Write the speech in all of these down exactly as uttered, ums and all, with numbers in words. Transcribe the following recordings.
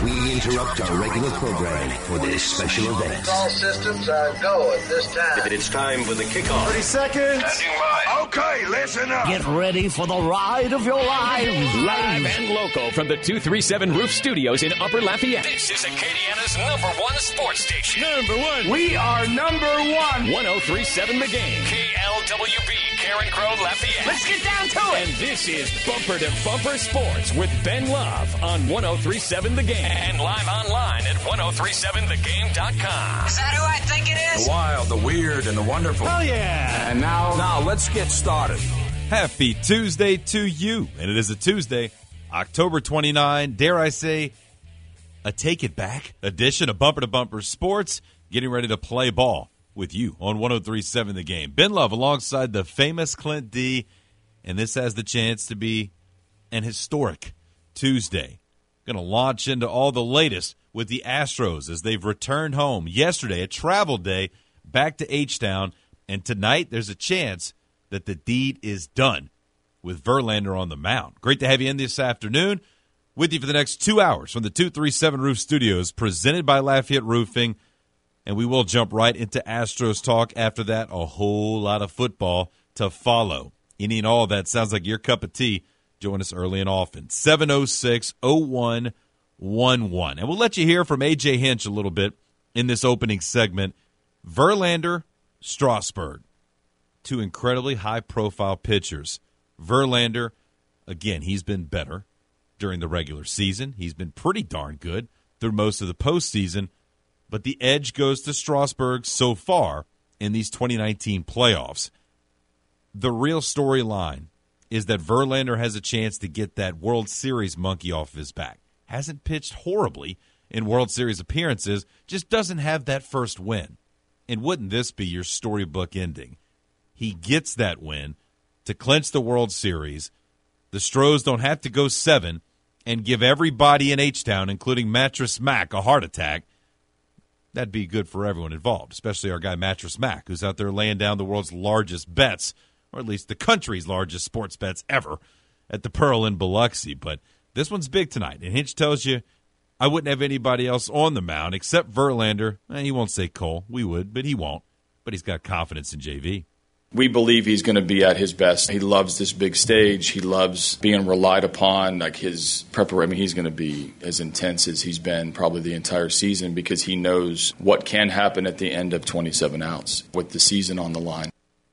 We interrupt our regular programming for this special event. All systems are go at this time. It's time for the kickoff. thirty seconds. Okay, listen up. Get ready for the ride of your lives. Live and local from the two thirty-seven Roof Studios in Upper Lafayette. This is Acadiana's number one sports station. Number one. We are number one. ten thirty-seven The Game. K L W B, Karen Crow, Lafayette. Let's get down to it. And this is Bumper to Bumper Sports with Ben Love on ten thirty-seven The Game. And live online at ten thirty-seven the game dot com. Is that who I think it is? The wild, the weird, and the wonderful. Oh, yeah. And now, now let's get started. Happy Tuesday to you. And it is a Tuesday, October twenty-ninth. Dare I say, a Take It Back edition of Bumper to Bumper Sports. Getting ready to play ball with you on ten thirty-seven The Game. Ben Love alongside the famous Clint D. And this has the chance to be an historic Tuesday. Going to launch into all the latest with the Astros as they've returned home yesterday, a travel day, back to H-Town. And tonight there's a chance that the deed is done with Verlander on the mound. Great to have you in this afternoon. With you for the next two hours from the two thirty-seven Roof Studios, presented by Lafayette Roofing. And we will jump right into Astros talk after that. A whole lot of football to follow. Any and all of that sounds like your cup of tea. Join us early and often. seven oh six, oh one one one. And we'll let you hear from A J Hinch a little bit in this opening segment. Verlander, Strasburg, two incredibly high-profile pitchers. Verlander, again, he's been better during the regular season. He's been pretty darn good through most of the postseason. But the edge goes to Strasburg so far in these twenty nineteen playoffs. The real storyline is that Verlander has a chance to get that World Series monkey off his back. Hasn't pitched horribly in World Series appearances, just doesn't have that first win. And wouldn't this be your storybook ending? He gets that win to clinch the World Series. The Stros don't have to go seven and give everybody in H-Town, including Mattress Mac, a heart attack. That'd be good for everyone involved, especially our guy Mattress Mac, who's out there laying down the world's largest bets, or at least the country's largest sports bets ever, at the Pearl in Biloxi. But this one's big tonight, and Hinch tells you I wouldn't have anybody else on the mound except Verlander. Eh, he won't say Cole. We would, but he won't. But he's got confidence in J V. We believe he's going to be at his best. He loves this big stage. He loves being relied upon. Like his preparation, I mean, he's going to be as intense as he's been probably the entire season because he knows what can happen at the end of twenty-seven outs with the season on the line.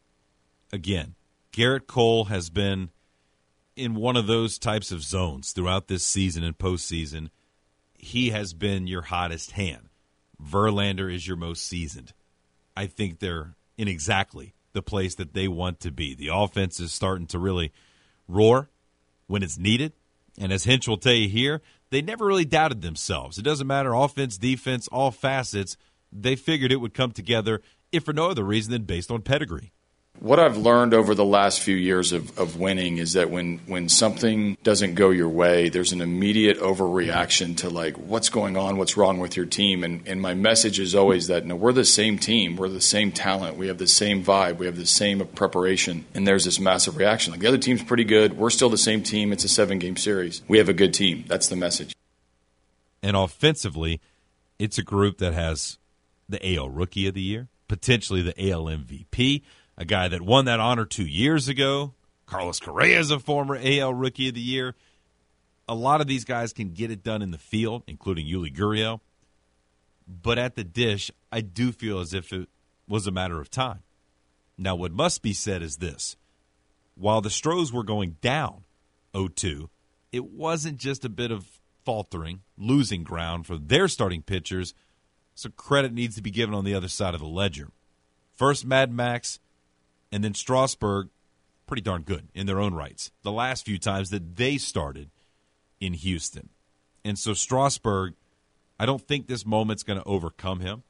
Again, Garrett Cole has been in one of those types of zones throughout this season and postseason. He has been your hottest hand. Verlander is your most seasoned. I think they're in exactly the place that they want to be. The offense is starting to really roar when it's needed. And as Hinch will tell you here, they never really doubted themselves. It doesn't matter, offense, defense, all facets. They figured it would come together, if for no other reason than based on pedigree. What I've learned over the last few years of, of winning is that when, when something doesn't go your way, there's an immediate overreaction to, like, what's going on, what's wrong with your team. And, and my message is always that, no, we're the same team. We're the same talent. We have the same vibe. We have the same preparation. And there's this massive reaction. Like, the other team's pretty good. We're still the same team. It's a seven-game series. We have a good team. That's the message. And offensively, it's a group that has the A L Rookie of the Year, potentially the A L M V P, a guy that won that honor two years ago. Carlos Correa is a former A L Rookie of the Year. A lot of these guys can get it done in the field, including Yuli Gurriel. But at the dish, I do feel as if it was a matter of time. Now, what must be said is this. While the Stros were going down oh two, it wasn't just a bit of faltering, losing ground for their starting pitchers, so credit needs to be given on the other side of the ledger. First, Mad Max, and then Strasburg, pretty darn good in their own rights, the last few times that they started in Houston. And so Strasburg, I don't think this moment's going to overcome him.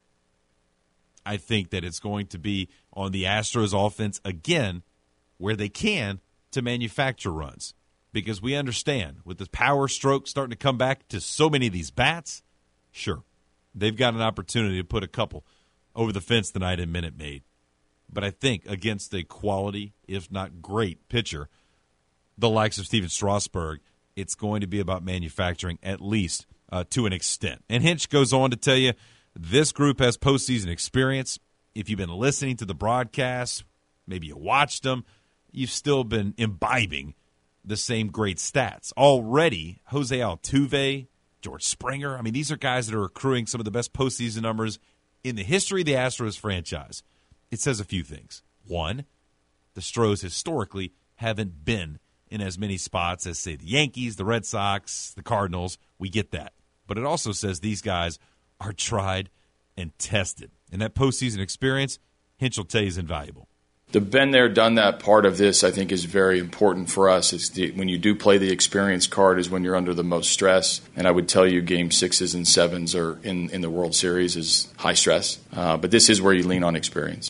I think that it's going to be on the Astros offense again, where they can, to manufacture runs. Because we understand, with the power stroke starting to come back to so many of these bats, sure, they've got an opportunity to put a couple over the fence tonight in Minute Maid. But I think against a quality, if not great, pitcher, the likes of Steven Strasburg, it's going to be about manufacturing at least uh, to an extent. And Hinch goes on to tell you this group has postseason experience. If you've been listening to the broadcasts, maybe you watched them, you've still been imbibing the same great stats. Already, Jose Altuve, George Springer, I mean, these are guys that are accruing some of the best postseason numbers in the history of the Astros franchise. It says a few things. One, the Stros historically haven't been in as many spots as, say, the Yankees, the Red Sox, the Cardinals. We get that. But it also says these guys are tried and tested. And that postseason experience, Hinch will tell you, is invaluable. The been there, done that part of this, I think, is very important for us. It's the, when you do play the experience card is when you're under the most stress. And I would tell you game sixes and sevens are in, in the World Series is high stress. Uh, but this is where you lean on experience.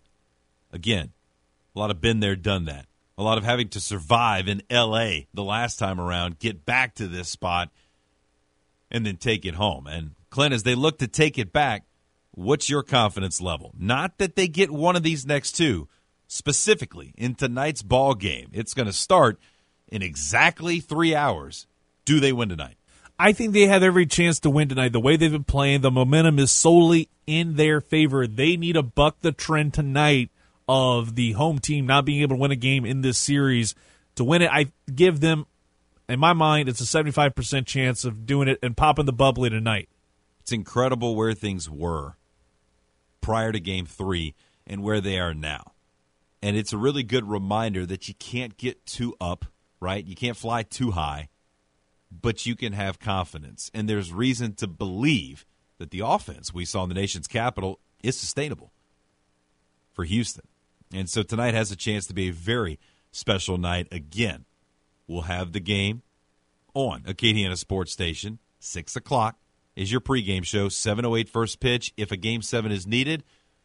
Again, a lot of been there, done that. A lot of having to survive in L A the last time around, get back to this spot, and then take it home. And, Clint, as they look to take it back, what's your confidence level? Not that they get one of these next two. Specifically, in tonight's ball game, it's going to start in exactly three hours. Do they win tonight? I think they have every chance to win tonight. The way they've been playing, the momentum is solely in their favor. They need to buck the trend tonight of the home team not being able to win a game in this series. To win it, I give them, in my mind, it's a seventy-five percent chance of doing it and popping the bubbly tonight. It's incredible where things were prior to game three and where they are now. And it's a really good reminder that you can't get too up, right? You can't fly too high, but you can have confidence. And there's reason to believe that the offense we saw in the nation's capital is sustainable for Houston. And so tonight has a chance to be a very special night again. We'll have the game on Acadiana Sports Station, six o'clock is your pregame show, seven oh eight first pitch. If a game seven is needed,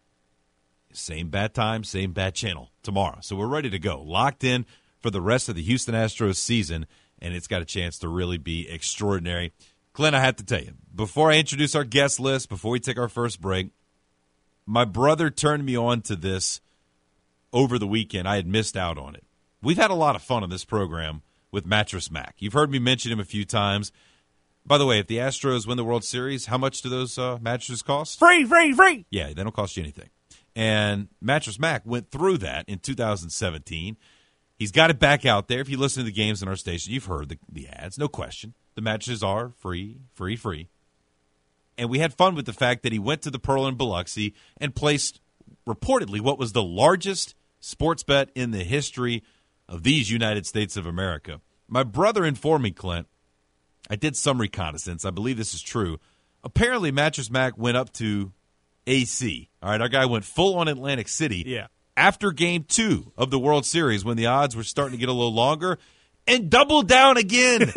same bat time, same bat channel tomorrow. So we're ready to go. Locked in for the rest of the Houston Astros season, and it's got a chance to really be extraordinary. Clint, I have to tell you, before I introduce our guest list, before we take our first break, my brother turned me on to this over the weekend. I had missed out on it. We've had a lot of fun on this program with Mattress Mac. You've heard me mention him a few times. By the way, if the Astros win the World Series, how much do those uh, mattresses cost? Free, free, free! Yeah, they don't cost you anything. And Mattress Mac went through that in two thousand seventeen. He's got it back out there. If you listen to the games on our station, you've heard the, the ads, no question. The mattresses are free, free, free. And we had fun with the fact that he went to the Pearl in Biloxi and placed, reportedly, what was the largest sports bet in the history of these United States of America. My brother informed me, Clint, I did some reconnaissance. I believe this is true. Apparently, Mattress Mac went up to A C. All right, our guy went full on Atlantic City. Yeah. After game two of the World Series, when the odds were starting to get a little longer, and doubled down again.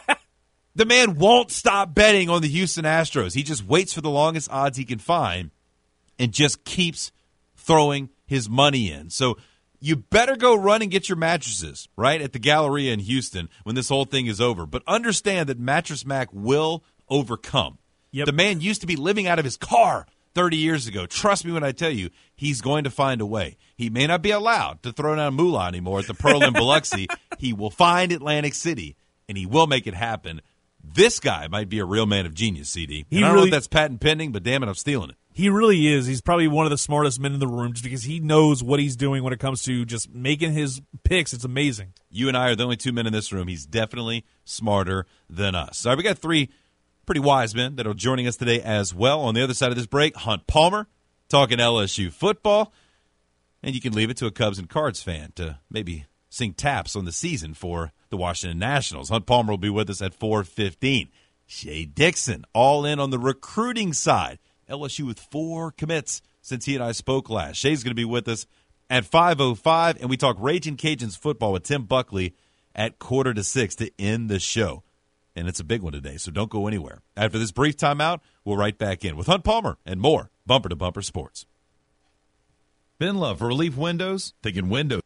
The man won't stop betting on the Houston Astros. He just waits for the longest odds he can find and just keeps throwing his money in. So you better go run and get your mattresses, right, at the Galleria in Houston when this whole thing is over. But understand that Mattress Mac will overcome. Yep. The man used to be living out of his car thirty years ago. Trust me when I tell you, he's going to find a way. He may not be allowed to throw down moolah anymore at the Pearl in Biloxi. He will find Atlantic City, and he will make it happen. This guy might be a real man of genius, C D. And I don't really, know if that's patent pending, but damn it, I'm stealing it. He really is. He's probably one of the smartest men in the room just because he knows what he's doing when it comes to just making his picks. It's amazing. You and I are the only two men in this room. He's definitely smarter than us. All right, we got three pretty wise men that are joining us today as well. On the other side of this break, Hunt Palmer talking L S U football. And you can leave it to a Cubs and Cards fan to maybe sing taps on the season for the Washington Nationals. Hunt Palmer will be with us at four fifteen. Shea Dixon, all in on the recruiting side. L S U with four commits since he and I spoke last. Shea's going to be with us at five oh five, and we talk Ragin' Cajuns football with Tim Buckley at quarter to six to end the show. And it's a big one today, so don't go anywhere. After this brief timeout, we'll right back in with Hunt Palmer and more Bumper to Bumper Sports. Ben Love for Relief Windows, thinking windows.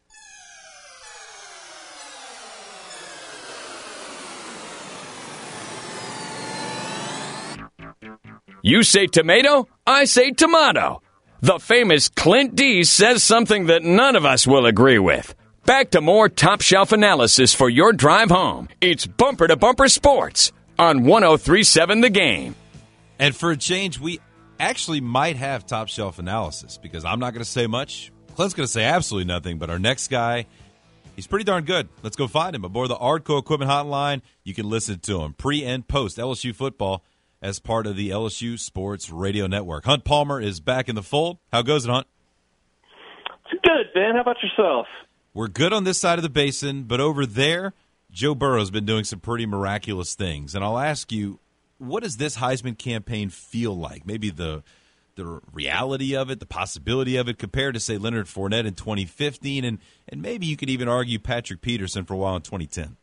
You say tomato, I say tomato. The famous Clint D says something that none of us will agree with. Back to more top shelf analysis for your drive home. It's Bumper to Bumper Sports on one oh three point seven The Game. And for a change, we actually might have top shelf analysis because I'm not going to say much. Clint's going to say absolutely nothing, but our next guy, he's pretty darn good. Let's go find him aboard the Ardco Equipment Hotline. You can listen to him pre and post L S U football as part of the L S U Sports Radio Network. Hunt Palmer is back in the fold. How goes it, Hunt? It's good, Ben. How about yourself? We're good on this side of the basin, but over there, Joe Burrow's been doing some pretty miraculous things. And I'll ask you, what does this Heisman campaign feel like? Maybe the the reality of it, the possibility of it, compared to, say, Leonard Fournette in twenty fifteen, and, and maybe you could even argue Patrick Peterson for a while in twenty ten.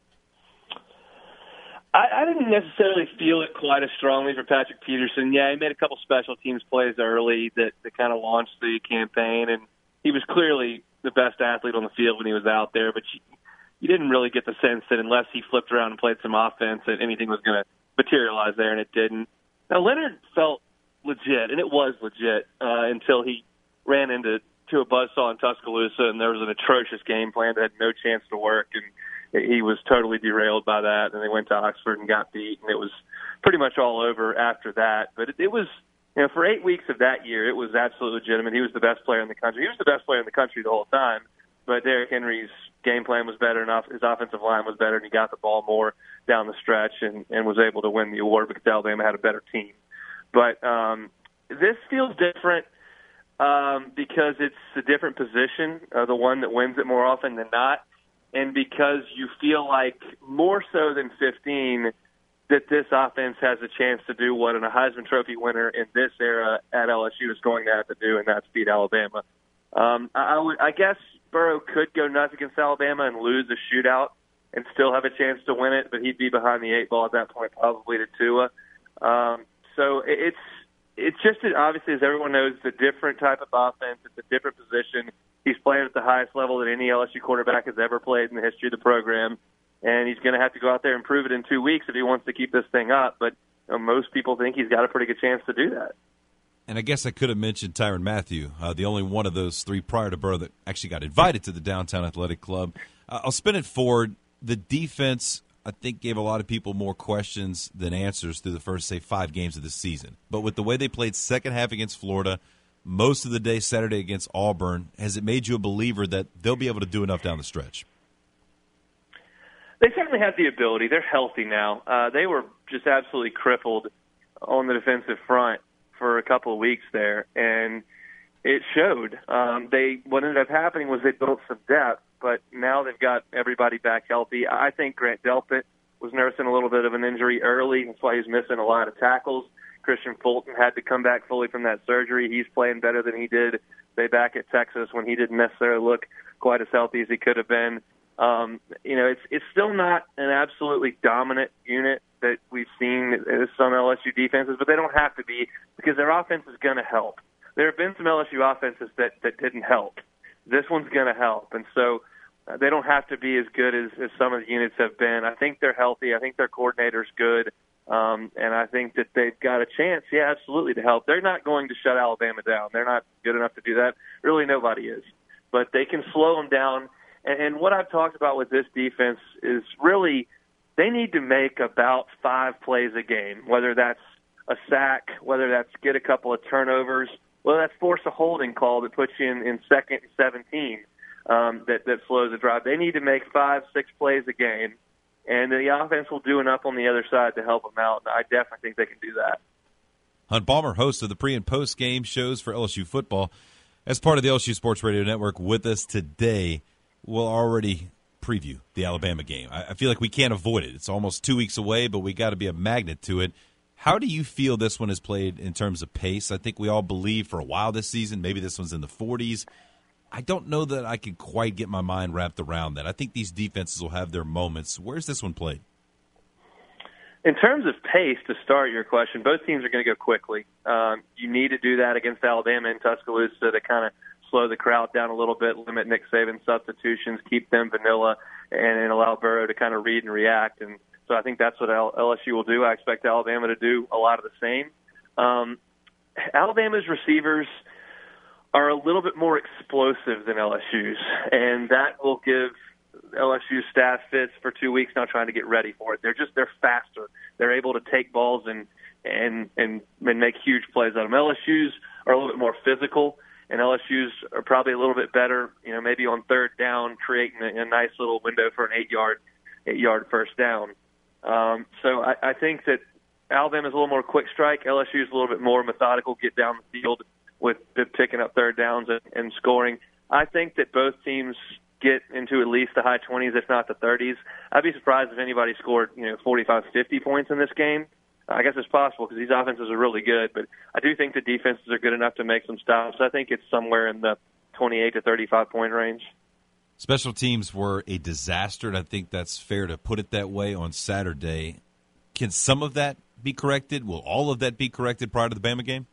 I, I didn't necessarily feel it quite as strongly for Patrick Peterson. Yeah, he made a couple special teams plays early that, that kind of launched the campaign, and he was clearly the best athlete on the field when he was out there, but you, you didn't really get the sense that unless he flipped around and played some offense that anything was going to materialize there, and it didn't. Now, Leonard felt legit, and it was legit uh, until he ran into to a buzzsaw in Tuscaloosa, and there was an atrocious game plan that had no chance to work, and he was totally derailed by that, and they went to Oxford and got beat, and it was pretty much all over after that. But it, it was, you know, for eight weeks of that year, it was absolutely legitimate. He was the best player in the country. He was the best player in the country the whole time, but Derrick Henry's game plan was better enough. His offensive line was better, and he got the ball more down the stretch and, and was able to win the award because Alabama had a better team. But um, this feels different um, because it's a different position, uh, the one that wins it more often than not, and because you feel like more so than fifteen that this offense has a chance to do what a Heisman Trophy winner in this era at L S U is going to have to do, and that's beat Alabama. Um, I, I, would, I guess Burrow could go nuts against Alabama and lose a shootout and still have a chance to win it, but he'd be behind the eight ball at that point, probably to Tua. Um, so it's it's just obviously, as everyone knows, it's a different type of offense. It's a different position. He's playing at the highest level that any L S U quarterback has ever played in the history of the program, and he's going to have to go out there and prove it in two weeks if he wants to keep this thing up. But you know, most people think he's got a pretty good chance to do that. And I guess I could have mentioned Tyrann Mathieu, uh, the only one of those three prior to Burrow that actually got invited to the Downtown Athletic Club. Uh, I'll spin it forward. The defense, I think, gave a lot of people more questions than answers through the first, say, five games of the season. But with the way they played second half against Florida, most of the day Saturday against Auburn, has it made you a believer that they'll be able to do enough down the stretch? They certainly have the ability. They're healthy now. Uh, they were just absolutely crippled on the defensive front for a couple of weeks there, and it showed. Um, they what ended up happening was they built some depth, but now they've got everybody back healthy. I think Grant Delpit was nursing a little bit of an injury early. That's why he was missing a lot of tackles. Christian Fulton had to come back fully from that surgery. He's playing better than he did, say, back at Texas when he didn't necessarily look quite as healthy as he could have been. Um, you know, it's it's still not an absolutely dominant unit that we've seen in some L S U defenses, but they don't have to be because their offense is going to help. There have been some L S U offenses that, that didn't help. This one's going to help, and so uh, they don't have to be as good as, as some of the units have been. I think they're healthy. I think their coordinator's good, um, and I think that they've got a chance, yeah, absolutely, to help. They're not going to shut Alabama down. They're not good enough to do that. Really, nobody is. But they can slow them down. And what I've talked about with this defense is really they need to make about five plays a game, whether that's a sack, whether that's get a couple of turnovers, whether that's force a holding call that puts you in, in second and seventeen um, that, that slows the drive. They need to make five, six plays a game, and the offense will do enough on the other side to help them out. And I definitely think they can do that. Hunt Palmer, host of the pre- and post-game shows for L S U football, as part of the L S U Sports Radio Network, with us today. We'll already preview the Alabama game. I feel like we can't avoid it. It's almost two weeks away, but we got to be a magnet to it. How do you feel this one is played in terms of pace? I think we all believe for a while this season, maybe this one's in the forties. I don't know that I can quite get my mind wrapped around that. I think these defenses will have their moments. Where's this one played? In terms of pace, to start your question, both teams are going to go quickly. Um, you need to do that against Alabama and Tuscaloosa to kind of slow the crowd down a little bit, limit Nick Saban's substitutions, keep them vanilla, and, and allow Burrow to kind of read and react. And so I think that's what L S U will do. I expect Alabama to do a lot of the same. Um, Alabama's receivers are a little bit more explosive than L S U's, and that will give L S U staff sits for two weeks now trying to get ready for it. They're just they're faster. They're able to take balls and and and, and make huge plays out of them. L S U's are a little bit more physical, and L S U's are probably a little bit better. You know, maybe on third down, creating a, a nice little window for an eight yard eight yard first down. Um, so I, I think that Alabama's a little more quick strike. L S U's a little bit more methodical, get down the field with picking up third downs and, and scoring. I think that both teams get into at least the high twenties, if not the thirties. I'd be surprised if anybody scored, you know, forty-five, fifty points in this game. I guess it's possible because these offenses are really good, but I do think the defenses are good enough to make some stops. I think it's somewhere in the twenty-eight to thirty-five point range. Special teams were a disaster, and I think that's fair to put it that way on Saturday. Can some of that be corrected? Will all of that be corrected prior to the Bama game?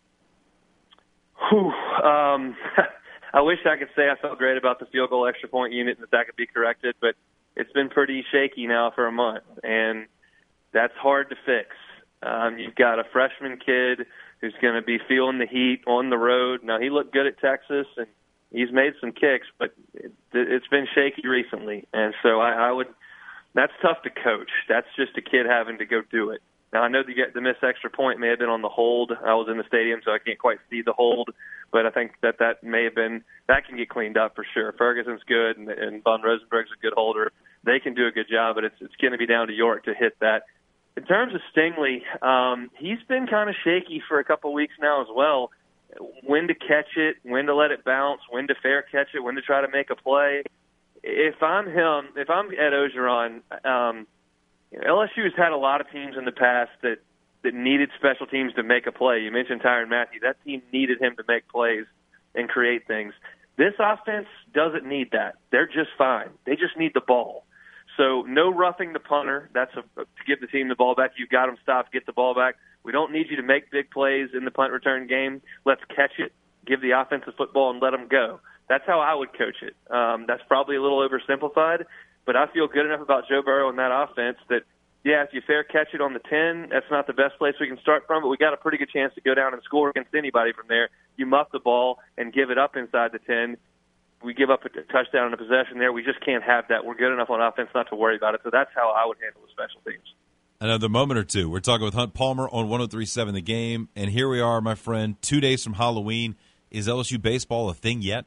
Whew, um, I wish I could say I felt great about the field goal extra point unit and that that could be corrected, but it's been pretty shaky now for a month, and that's hard to fix. Um, you've got a freshman kid who's going to be feeling the heat on the road. Now, he looked good at Texas, and he's made some kicks, but it, it's been shaky recently. And so I, I would – that's tough to coach. That's just a kid having to go do it. Now, I know the, the missed extra point may have been on the hold. I was in the stadium, so I can't quite see the hold, but I think that that may have been – that can get cleaned up for sure. Ferguson's good, and, and Von Rosenberg's a good holder. They can do a good job, but it's, it's going to be down to York to hit that. In terms of Stingley, um, he's been kind of shaky for a couple of weeks now as well. When to catch it, when to let it bounce, when to fair catch it, when to try to make a play. If I'm him, if I'm Ed Ogeron, um, L S U has had a lot of teams in the past that, that needed special teams to make a play. You mentioned Tyrann Mathieu. That team needed him to make plays and create things. This offense doesn't need that. They're just fine. They just need the ball. So no roughing the punter. That's a, to give the team the ball back. You've got them stopped. Get the ball back. We don't need you to make big plays in the punt return game. Let's catch it, give the offensive football, and let them go. That's how I would coach it. Um, that's probably a little oversimplified, but I feel good enough about Joe Burrow and that offense that, yeah, if you fair catch it on the ten, that's not the best place we can start from, but we got a pretty good chance to go down and score against anybody from there. You muff the ball and give it up inside the ten. We give up a touchdown in a possession there. We just can't have that. We're good enough on offense not to worry about it. So that's how I would handle the special teams. Another moment or two. We're talking with Hunt Palmer on one oh three point seven The Game. And here we are, my friend, two days from Halloween. Is L S U baseball a thing yet?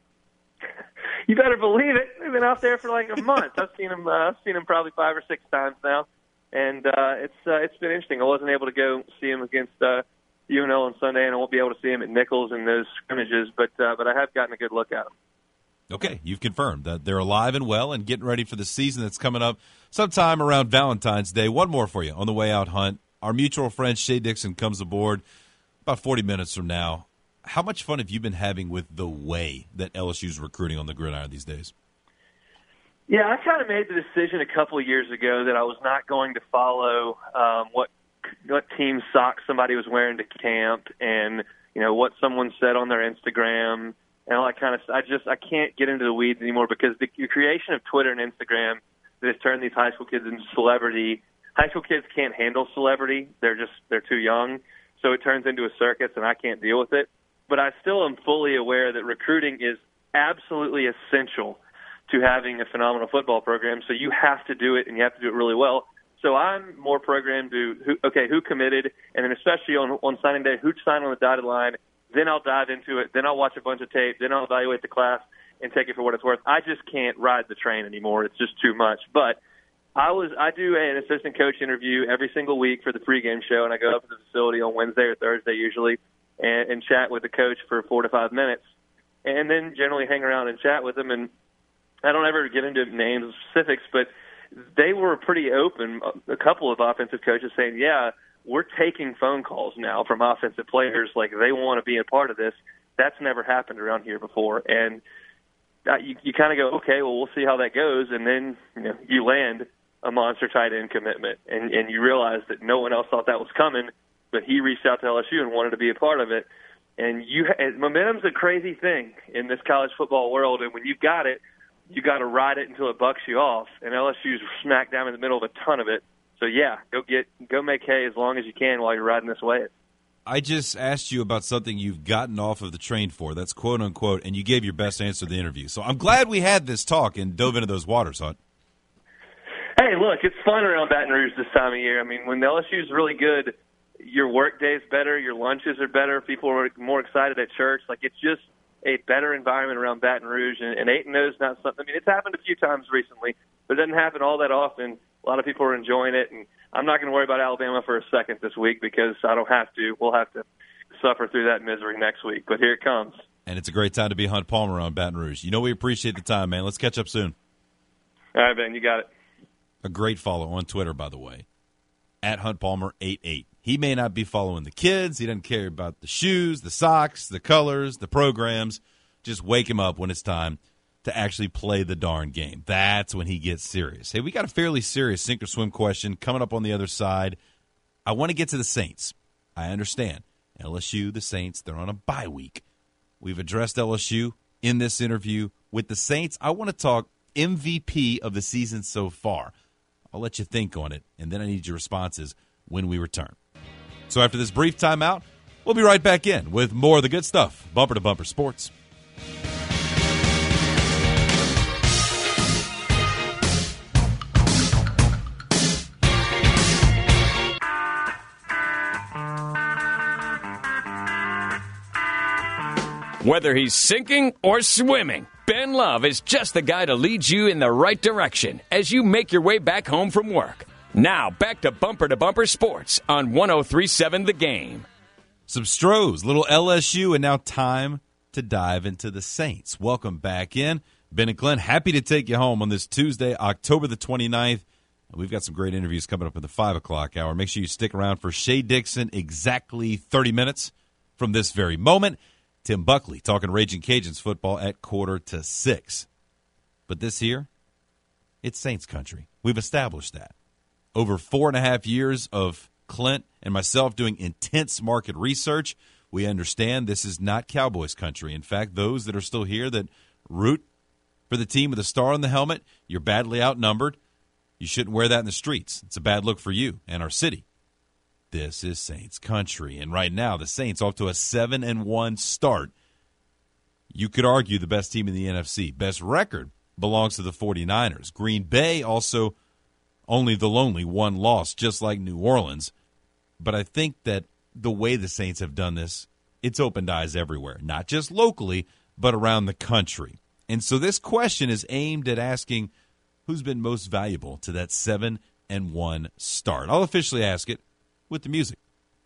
You better believe it. They've been out there for like a month. I've seen them. Uh, I've seen them probably five or six times now, and uh, it's uh, it's been interesting. I wasn't able to go see them against uh, U N L on Sunday, and I won't be able to see them at Nichols in those scrimmages. But uh, but I have gotten a good look at them. Okay, you've confirmed that they're alive and well and getting ready for the season that's coming up sometime around Valentine's Day. One more for you on the way out, Hunt. Our mutual friend Shea Dixon comes aboard about forty minutes from now. How much fun have you been having with the way that L S U's recruiting on the gridiron these days? Yeah, I kind of made the decision a couple of years ago that I was not going to follow um, what what team socks somebody was wearing to camp and, you know, what someone said on their Instagram. And all that kind of, I just, I can't get into the weeds anymore because the, the creation of Twitter and Instagram that has turned these high school kids into celebrity. High school kids can't handle celebrity. They're just, they're too young. So it turns into a circus and I can't deal with it. But I still am fully aware that recruiting is absolutely essential to having a phenomenal football program. So you have to do it and you have to do it really well. So I'm more programmed to, who, okay, who committed, and then especially on, on signing day, who signed on the dotted line. Then I'll dive into it. Then I'll watch a bunch of tape. Then I'll evaluate the class and take it for what it's worth. I just can't ride the train anymore. It's just too much. But I was I do an assistant coach interview every single week for the pregame show, and I go up to the facility on Wednesday or Thursday usually and, and chat with the coach for four to five minutes, and then generally hang around and chat with them. And I don't ever get into names and specifics, but they were pretty open, a couple of offensive coaches saying, yeah, we're taking phone calls now from offensive players like they want to be a part of this. That's never happened around here before. And uh, you, you kind of go, okay, well, we'll see how that goes. And then you know, you land a monster tight end commitment, and, and you realize that no one else thought that was coming, but he reached out to L S U and wanted to be a part of it. And you, and momentum's a crazy thing in this college football world, and when you've got it, you got to ride it until it bucks you off. And L S U's smack down in the middle of a ton of it. So, yeah, go get go make hay as long as you can while you're riding this wave. I just asked you about something you've gotten off of the train for. That's quote unquote, and you gave your best answer to the interview. So I'm glad we had this talk and dove into those waters, Hunt. Hey, look, it's fun around Baton Rouge this time of year. I mean, when the L S U's really good, your work day's better, your lunches are better, people are more excited at church. Like, it's just a better environment around Baton Rouge, and, and eight and oh is not something. I mean, it's happened a few times recently, but it doesn't happen all that often. A lot of people are enjoying it, and I'm not going to worry about Alabama for a second this week because I don't have to. We'll have to suffer through that misery next week, but here it comes. And it's a great time to be Hunt Palmer on Baton Rouge. You know we appreciate the time, man. Let's catch up soon. All right, Ben, you got it. A great follow on Twitter, by the way, at Hunt Palmer eighty-eight. He may not be following the kids. He doesn't care about the shoes, the socks, the colors, the programs. Just wake him up when it's time to actually play the darn game. That's when he gets serious. Hey, we got a fairly serious sink or swim question coming up on the other side. I want to get to the Saints. I understand. L S U, the Saints, they're on a bye week. We've addressed L S U in this interview. With the Saints, I want to talk M V P of the season so far. I'll let you think on it, and then I need your responses when we return. So after this brief timeout, we'll be right back in with more of the good stuff, Bumper to Bumper Sports. Whether he's sinking or swimming, Ben Love is just the guy to lead you in the right direction as you make your way back home from work. Now, back to Bumper to Bumper Sports on one oh three point seven The Game. Some Stros, little L S U, and now time to dive into the Saints. Welcome back in. Ben and Glenn, happy to take you home on this Tuesday, October the twenty-ninth. We've got some great interviews coming up in the five o'clock hour. Make sure you stick around for Shea Dixon, exactly thirty minutes from this very moment. Tim Buckley talking Raging Cajuns football at quarter to six. But this year, it's Saints country. We've established that. Over four and a half years of Clint and myself doing intense market research, we understand this is not Cowboys country. In fact, those that are still here that root for the team with a star on the helmet, you're badly outnumbered. You shouldn't wear that in the streets. It's a bad look for you and our city. This is Saints country, and right now the Saints off to a seven and one start. You could argue the best team in the N F C. Best record belongs to the forty-niners. Green Bay also only the lonely one loss, just like New Orleans. But I think that the way the Saints have done this, it's opened eyes everywhere, not just locally, but around the country. And so this question is aimed at asking who's been most valuable to that seven and one start. I'll officially ask it with the music.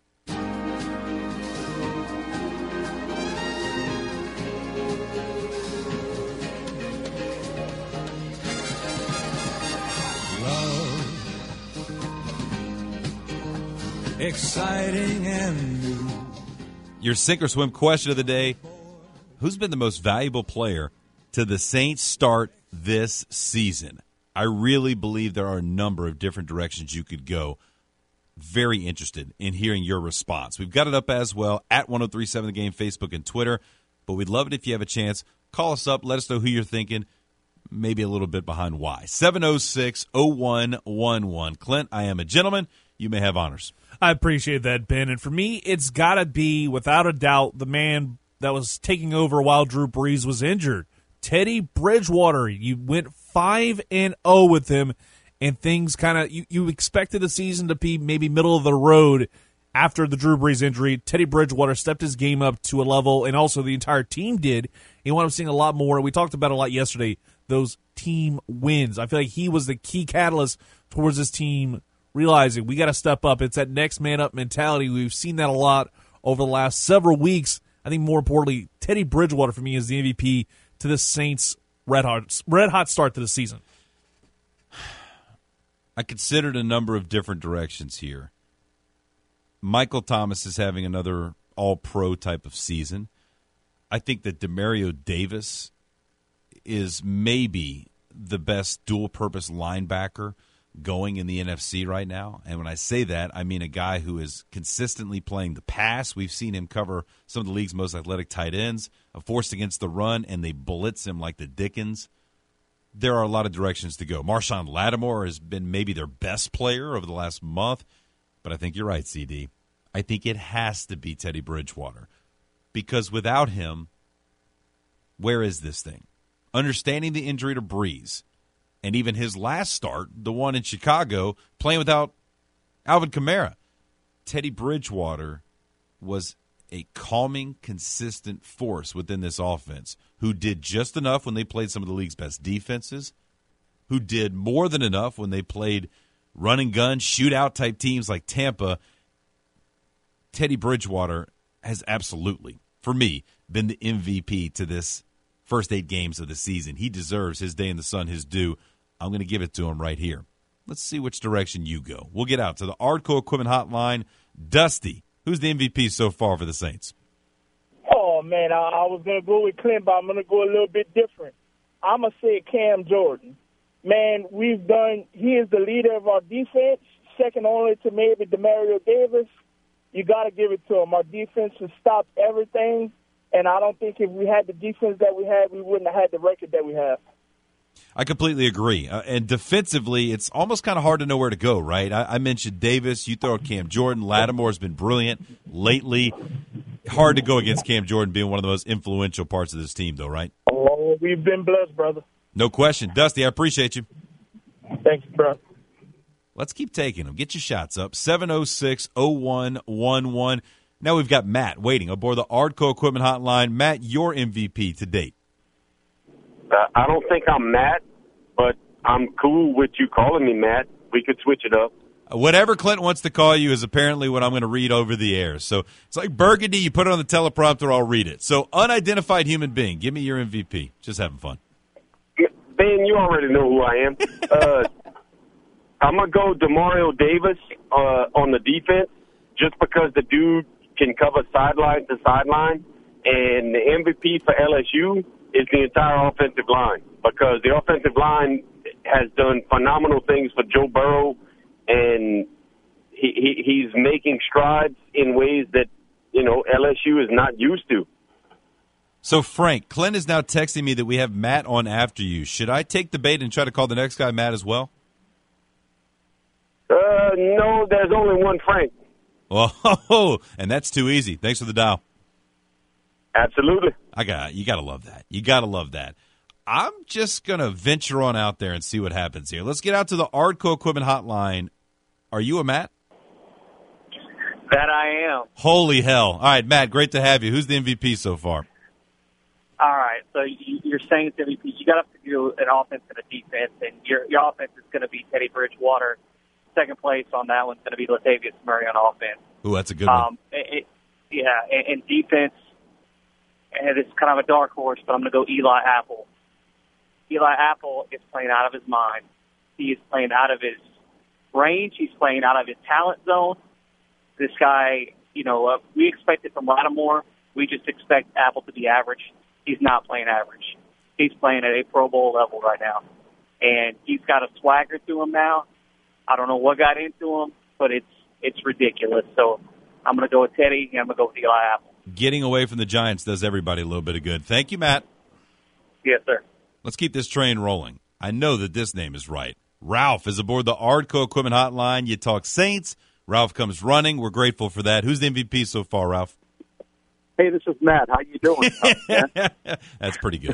Love, exciting and new. Your sink or swim question of the day: who's been the most valuable player to the Saints start this season? I really believe there are a number of different directions you could go. Very interested in hearing your response. We've got it up as well at ten thirty-seven The Game, Facebook and Twitter. But we'd love it if you have a chance. Call us up. Let us know who you're thinking. Maybe a little bit behind why. seven oh six oh one one one. Clint, I am a gentleman. You may have honors. I appreciate that, Ben. And for me, it's got to be, without a doubt, the man that was taking over while Drew Brees was injured. Teddy Bridgewater. You went five and oh with him. And things kind of, you, you expected the season to be maybe middle of the road after the Drew Brees injury. Teddy Bridgewater stepped his game up to a level, and also the entire team did. You want to see a lot more. We talked about it a lot yesterday, those team wins. I feel like he was the key catalyst towards this team realizing we got to step up. It's that next man up mentality. We've seen that a lot over the last several weeks. I think more importantly, Teddy Bridgewater for me is the M V P to the Saints' red hot, red hot start to the season. I considered a number of different directions here. Michael Thomas is having another all-pro type of season. I think that Demario Davis is maybe the best dual-purpose linebacker going in the N F C right now. And when I say that, I mean a guy who is consistently playing the pass. We've seen him cover some of the league's most athletic tight ends, a force against the run, and they blitz him like the Dickens. There are a lot of directions to go. Marshawn Lattimore has been maybe their best player over the last month, but I think you're right, C D. I think it has to be Teddy Bridgewater. Because without him, where is this thing? Understanding the injury to Breeze, and even his last start, the one in Chicago, playing without Alvin Kamara, Teddy Bridgewater was a calming, consistent force within this offense who did just enough when they played some of the league's best defenses, who did more than enough when they played run-and-gun, shootout-type teams like Tampa. Teddy Bridgewater has absolutely, for me, been the M V P to this first eight games of the season. He deserves his day in the sun, his due. I'm going to give it to him right here. Let's see which direction you go. We'll get out to the Ardco Equipment Hotline. Dusty, who's the M V P so far for the Saints? Oh, man, I, I was going to go with Clint, but I'm going to go a little bit different. I'm going to say Cam Jordan. Man, we've done – he is the leader of our defense, second only to maybe Demario Davis. You got to give it to him. Our defense has stopped everything, and I don't think if we had the defense that we had, we wouldn't have had the record that we have. I completely agree. Uh, and defensively, it's almost kind of hard to know where to go, right? I, I mentioned Davis. You throw out Cam Jordan. Lattimore's been brilliant lately. Hard to go against Cam Jordan being one of the most influential parts of this team, though, right? Oh, we've been blessed, brother. No question. Dusty, I appreciate you. Thanks, bro. Let's keep taking them. Get your shots up. seven oh six, oh one one one. Now we've got Matt waiting aboard the Ardco Equipment Hotline. Matt, your M V P to date. Uh, I don't think I'm Matt, but I'm cool with you calling me Matt. We could switch it up. Whatever Clint wants to call you is apparently what I'm going to read over the air. So it's like Burgundy. You put it on the teleprompter, I'll read it. So unidentified human being, give me your M V P. Just having fun. Ben, you already know who I am. Uh, I'm going to go Demario Davis uh, on the defense just because the dude can cover sideline to sideline. And the M V P for L S U is the entire offensive line because the offensive line has done phenomenal things for Joe Burrow, and he, he, he's making strides in ways that, you know, L S U is not used to. So, Frank, Clint is now texting me that we have Matt on after you. Should I take the bait and try to call the next guy Matt as well? Uh, no, there's only one Frank. Oh, and that's too easy. Thanks for the dial. Absolutely. I got you. Got to love that. You got to love that. I'm just gonna venture on out there and see what happens here. Let's get out to the Ardco Equipment Hotline. Are you a Matt? That I am. Holy hell! All right, Matt. Great to have you. Who's the M V P so far? All right, so you're saying it's M V P. You got to do an offense and a defense, and your your offense is going to be Teddy Bridgewater. Second place on that one's going to be Latavius Murray on offense. Ooh, that's a good one. Um, it, yeah, and, and defense, and it's kind of a dark horse, but I'm going to go Eli Apple. Eli Apple is playing out of his mind. He is playing out of his range. He's playing out of his talent zone. This guy, you know, uh, we expect it from Lattimore. We just expect Apple to be average. He's not playing average. He's playing at a Pro Bowl level right now. And he's got a swagger to him now. I don't know what got into him, but it's it's ridiculous. So I'm going to go with Teddy, and I'm going to go with Eli Apple. Getting away from the Giants does everybody a little bit of good. Thank you, Matt. Yes, sir. Let's keep this train rolling. I know that this name is right. Ralph is aboard the Ardco Equipment Hotline. You talk Saints. Ralph comes running. We're grateful for that. Who's the M V P so far, Ralph? Hey, this is Matt. How you doing? uh, That's pretty good.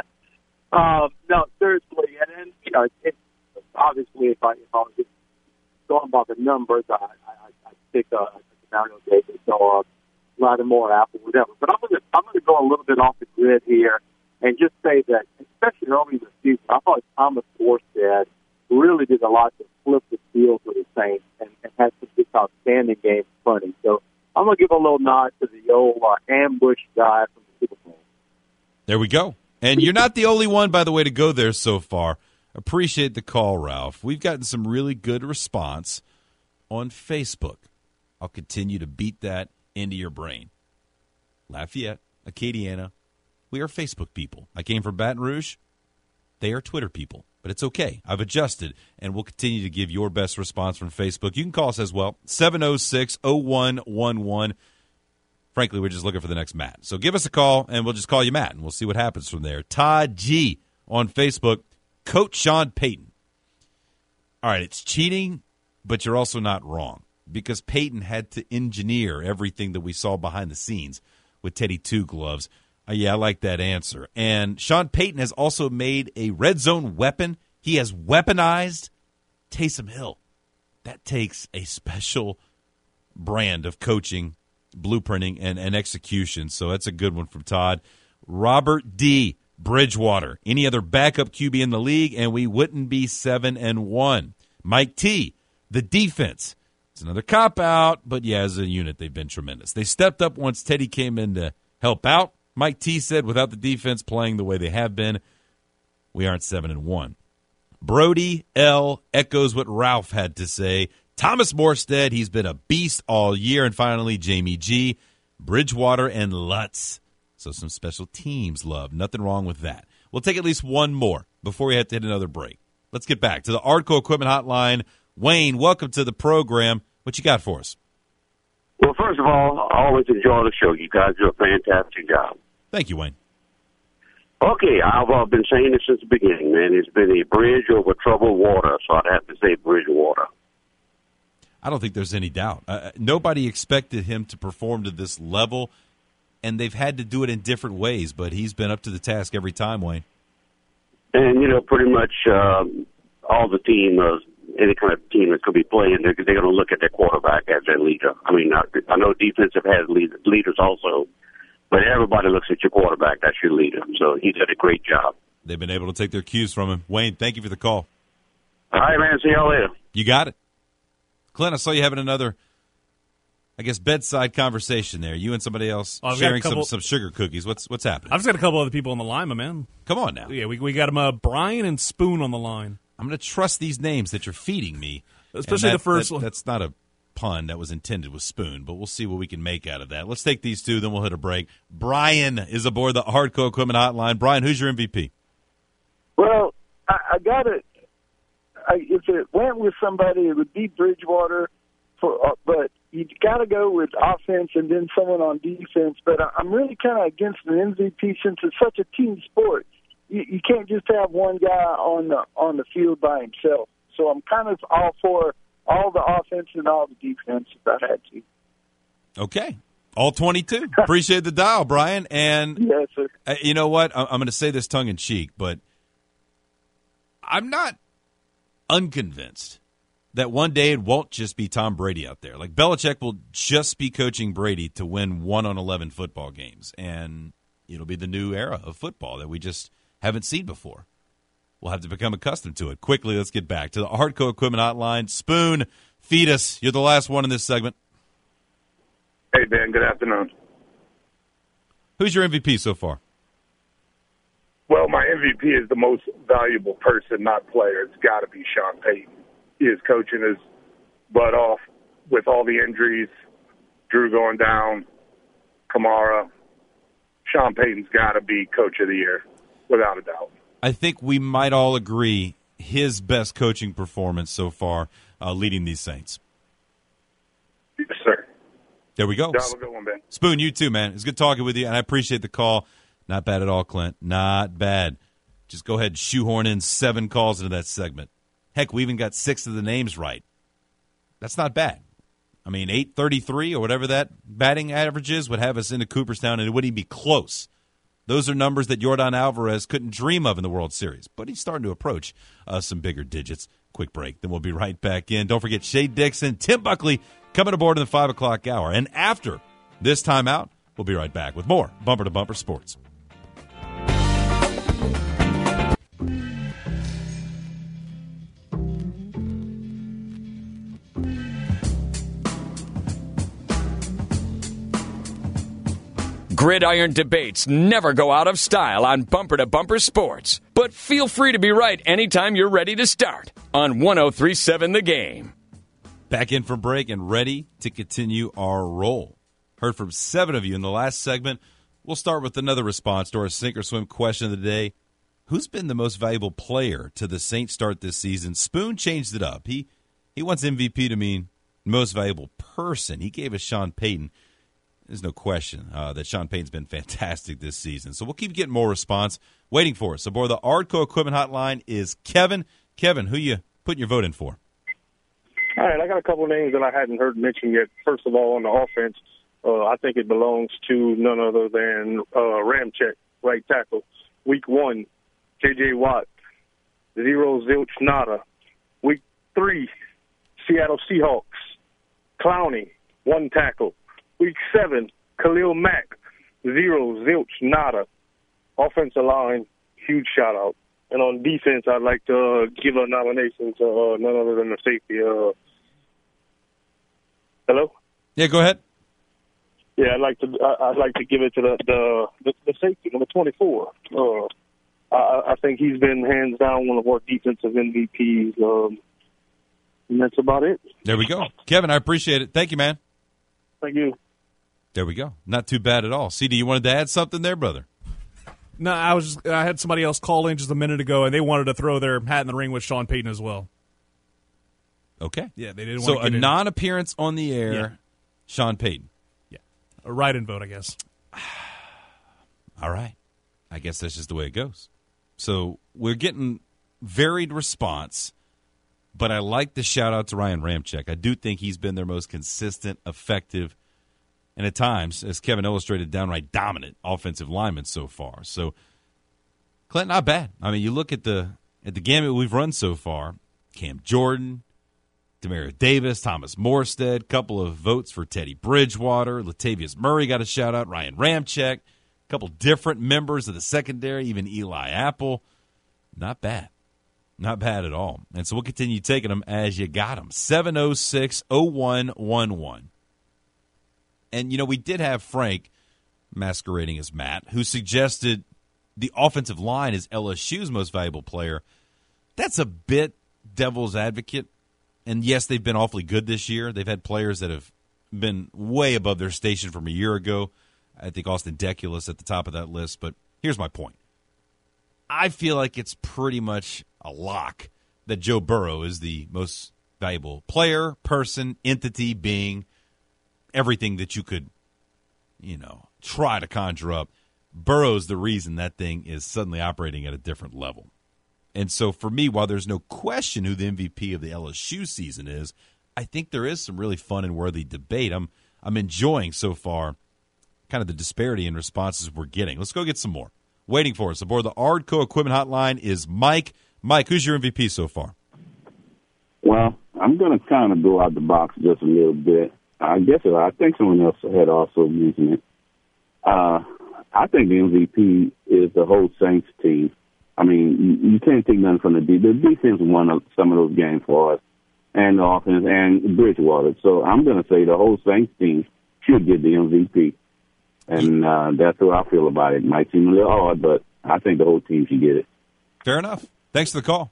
uh, no, seriously, and, and you know, it, obviously, if I if I was just going by the numbers, I I, I pick uh, Mario Davis or uh, Lattimore, Apple, whatever. But I'm going to I'm going to go a little bit off the grid here and just say that, especially early in the season, I thought Thomas Morstead really did a lot to flip the field for the Saints and, and had some just outstanding games punting. So I'm going to give a little nod to the old uh, ambush guy from the Super Bowl. There we go. And you're not the only one, by the way, to go there so far. Appreciate the call, Ralph. We've gotten some really good response on Facebook. I'll continue to beat that into your brain. Lafayette, Acadiana, we are Facebook people. I came from Baton Rouge. They are Twitter people. But it's okay. I've adjusted, and we'll continue to give your best response from Facebook. You can call us as well, seven oh six, oh one one one. Frankly, we're just looking for the next Matt. So give us a call, and we'll just call you Matt, and we'll see what happens from there. Todd G. on Facebook, Coach Sean Payton. All right, it's cheating, but you're also not wrong. because Peyton had to engineer everything that we saw behind the scenes with Teddy Two Gloves. Uh, yeah, I like that answer. And Sean Payton has also made a red zone weapon. He has weaponized Taysom Hill. That takes a special brand of coaching, blueprinting, and, and execution. So that's a good one from Todd. Robert D. Bridgewater. Any other backup Q B in the league, and we wouldn't be seven and one. Mike T. The defense. It's another cop-out, but yeah, as a unit, they've been tremendous. They stepped up once Teddy came in to help out. Mike T said, without the defense playing the way they have been, we aren't seven and one. Brody L echoes what Ralph had to say. Thomas Morstead, he's been a beast all year. And finally, Jamie G, Bridgewater, and Lutz. So some special teams love. Nothing wrong with that. We'll take at least one more before we have to hit another break. Let's get back to the Arco Equipment Hotline. Wayne, welcome to the program. What you got for us? Well, first of all, I always enjoy the show. You guys do a fantastic job. Thank you, Wayne. Okay, I've uh, been saying this since the beginning, man. It's been a bridge over troubled water, so I'd have to say Bridgewater. I don't think there's any doubt. Uh, nobody expected him to perform to this level, and they've had to do it in different ways, but he's been up to the task every time, Wayne. And, you know, pretty much um, all the team, uh, any kind of team that's going to be playing, they're, they're going to look at their quarterback as their leader. I mean, I, I know defensive has lead, leaders also, but everybody looks at your quarterback. That's your leader. So he did a great job. They've been able to take their cues from him. Wayne, thank you for the call. All right, man. See y'all later. You got it. Clint, I saw you having another, I guess, bedside conversation there. You and somebody else oh, sharing couple, some, some sugar cookies. What's what's happening? I've just got a couple other people on the line, my man. Come on now. Yeah, we we got them, uh, Brian and Spoon on the line. I'm going to trust these names that you're feeding me. Especially that, the first that, one. That's not a pun. That was intended with Spoon, but we'll see what we can make out of that. Let's take these two, then we'll hit a break. Brian is aboard the Hardcore Equipment Hotline. Brian, who's your M V P? Well, I, I got it. If it went with somebody, it would be Bridgewater. For, uh, but you got to go with offense and then someone on defense. But I, I'm really kind of against an M V P since it's such a team sport. You, you can't just have one guy on the on the field by himself. So I'm kind of all for all the offense and all the defense if I had to. Okay. All twenty-two. Appreciate the dial, Brian. And yes, sir. Uh, you know what? I'm going to say this tongue-in-cheek, but I'm not unconvinced that one day it won't just be Tom Brady out there. Like, Belichick will just be coaching Brady to win one on eleven football games, and it'll be the new era of football that we just haven't seen before. We'll have to become accustomed to it. Quickly, let's get back to the Hardcore Equipment Hotline. Spoon, feed us. You're the last one in this segment. Hey, Ben. Good afternoon. Who's your M V P so far? Well, my M V P is the most valuable person, not player. It's got to be Sean Payton. He is coaching his butt off with all the injuries, Drew going down, Kamara. Sean Payton's got to be Coach of the Year, without a doubt. I think we might all agree his best coaching performance so far uh, leading these Saints. Yes, sir. There we go. Have a good one, Ben. Spoon, you too, man. It's good talking with you, and I appreciate the call. Not bad at all, Clint. Not bad. Just go ahead and shoehorn in seven calls into that segment. Heck, we even got six of the names right. That's not bad. I mean, eight thirty-three or whatever that batting average is would have us into Cooperstown, and it wouldn't even be close. Those are numbers that Yordan Alvarez couldn't dream of in the World Series, but he's starting to approach uh, some bigger digits. Quick break, then we'll be right back in. Don't forget Shea Dixon, Tim Buckley coming aboard in the five o'clock hour. And after this timeout, we'll be right back with more Bumper to Bumper Sports. Gridiron debates never go out of style on Bumper to Bumper Sports. But feel free to be right anytime you're ready to start on one oh three point seven The Game. Back in from break and ready to continue our roll. Heard from seven of you in the last segment. We'll start with another response to our sink or swim question of the day. Who's been the most valuable player to the Saints start this season? Spoon changed it up. He he wants M V P to mean most valuable person. He gave us Sean Payton. There's no question uh, that Sean Payton's been fantastic this season. So we'll keep getting more response. Waiting for us aboard the Hardcore Equipment Hotline is Kevin. Kevin, who you putting your vote in for? Uh, All right, I got a couple of names that I hadn't heard mentioned yet. First of all, on the offense, uh, I think it belongs to none other than uh, Ramczyk, right tackle. Week one, J J. Watt, zero, zilch, nada. Week three, Seattle Seahawks, Clowney, one tackle. Week seven, Khalil Mack, zero, zilch, nada. Offensive line, huge shout-out. And on defense, I'd like to uh, give a nomination to uh, none other than the safety. Uh, hello? Yeah, go ahead. Yeah, I'd like to. I'd like to give it to the the, the, the safety number twenty-four. Uh, I, I think he's been hands down one of our defensive M V Ps, um, and that's about it. There we go, Kevin. I appreciate it. Thank you, man. Thank you. There we go. Not too bad at all. C D, you wanted to add something there, brother? No, I was. Just, I had somebody else call in just a minute ago, and they wanted to throw their hat in the ring with Sean Payton as well. Okay. Yeah, they didn't. So want to a get non-appearance on the air, yeah. Sean Payton. Yeah, a write-in vote, I guess. All right. I guess that's just the way it goes. So we're getting varied response, but I like the shout-out to Ryan Ramczyk. I do think he's been their most consistent, effective, and at times, as Kevin illustrated, downright dominant offensive lineman so far. So, Clint, not bad. I mean, you look at the at the gamut we've run so far, Cam Jordan, Demario Davis, Thomas Morstead, couple of votes for Teddy Bridgewater, Latavius Murray got a shout-out, Ryan Ramczyk, a couple different members of the secondary, even Eli Apple. Not bad. Not bad at all. And so we'll continue taking them as you got them. seven oh six, oh one one one. And, you know, we did have Frank, masquerading as Matt, who suggested the offensive line is L S U's most valuable player. That's a bit devil's advocate. And, yes, they've been awfully good this year. They've had players that have been way above their station from a year ago. I think Austin Deculus at the top of that list. But here's my point. I feel like it's pretty much a lock that Joe Burrow is the most valuable player, person, entity, being, everything that you could, you know, try to conjure up. Burrow's the reason that thing is suddenly operating at a different level. And so for me, while there's no question who the M V P of the L S U season is, I think there is some really fun and worthy debate. I'm I'm enjoying so far kind of the disparity in responses we're getting. Let's go get some more. Waiting for us aboard the Ardco Equipment Hotline is Mike. Mike, who's your M V P so far? Well, I'm going to kind of go out the box just a little bit. I guess I think someone else had also mentioned it. Uh, I think the M V P is the whole Saints team. I mean, you, you can't take nothing from the defense. The defense won some of those games for us, and the offense, and Bridgewater. So I'm going to say the whole Saints team should get the M V P. And uh, that's how I feel about it. It might seem a little odd, but I think the whole team should get it. Fair enough. Thanks for the call.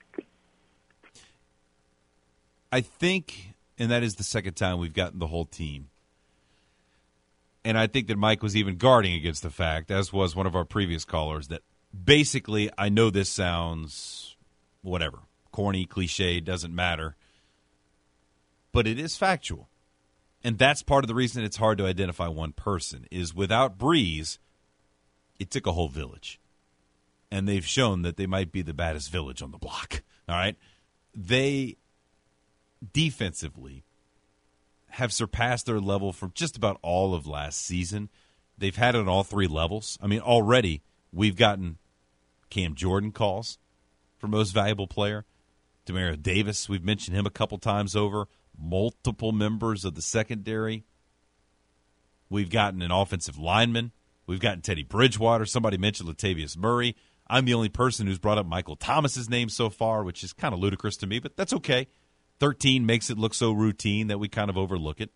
I think, and that is the second time we've gotten the whole team. And I think that Mike was even guarding against the fact, as was one of our previous callers, that basically, I know this sounds whatever, corny, cliche, doesn't matter, but it is factual. And that's part of the reason it's hard to identify one person, is without Breeze, it took a whole village. And they've shown that they might be the baddest village on the block. All right? They, defensively, have surpassed their level from just about all of last season. They've had it on all three levels. I mean, already we've gotten Cam Jordan calls for most valuable player. Demario Davis, we've mentioned him a couple times over. Multiple members of the secondary. We've gotten an offensive lineman. We've gotten Teddy Bridgewater. Somebody mentioned Latavius Murray. I'm the only person who's brought up Michael Thomas's name so far, which is kind of ludicrous to me, but that's okay. thirteen makes it look so routine that we kind of overlook it.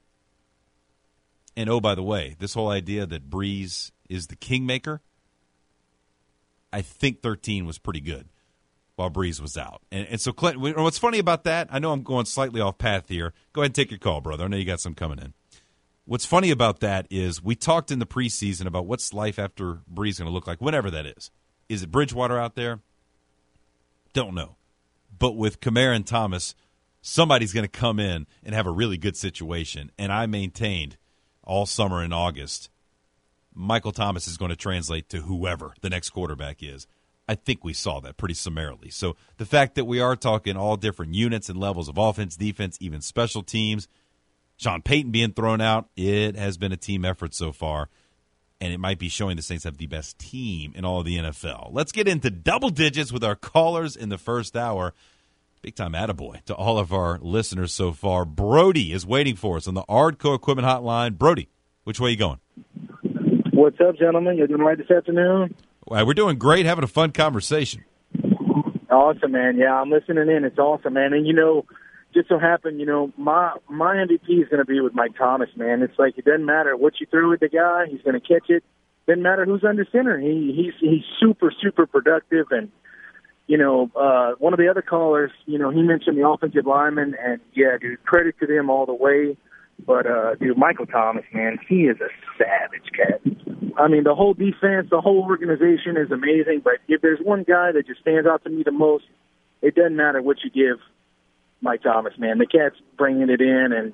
And, oh, by the way, this whole idea that Breeze is the kingmaker, I think thirteen was pretty good while Breeze was out. And, and so, Clinton, what's funny about that, I know I'm going slightly off path here. Go ahead and take your call, brother. I know you got some coming in. What's funny about that is we talked in the preseason about what's life after Breeze going to look like, whenever that is. Is it Bridgewater out there? Don't know. But with Kamara and Thomas, somebody's going to come in and have a really good situation. And I maintained all summer in August, Michael Thomas is going to translate to whoever the next quarterback is. I think we saw that pretty summarily. So the fact that we are talking all different units and levels of offense, defense, even special teams, Sean Payton being thrown out, it has been a team effort so far, and it might be showing the Saints have the best team in all of the N F L. Let's get into double digits with our callers in the first hour. Big-time attaboy to all of our listeners so far. Brody is waiting for us on the Ardco Equipment Hotline. Brody, which way are you going? What's up, gentlemen? You doing right this afternoon? Well, we're doing great, having a fun conversation. Awesome, man. Yeah, I'm listening in. It's awesome, man. And, you know, just so happened, you know, my my M V P is going to be with Mike Thomas, man. It's like it doesn't matter what you throw at the guy. He's going to catch it. Doesn't matter who's under center. He He's, he's super, super productive. And, you know, uh, one of the other callers, you know, he mentioned the offensive lineman. And, yeah, dude, credit to them all the way. But, uh, dude, Michael Thomas, man, he is a savage cat. I mean, the whole defense, the whole organization is amazing. But if there's one guy that just stands out to me the most, it doesn't matter what you give Mike Thomas, man. The cat's bringing it in, and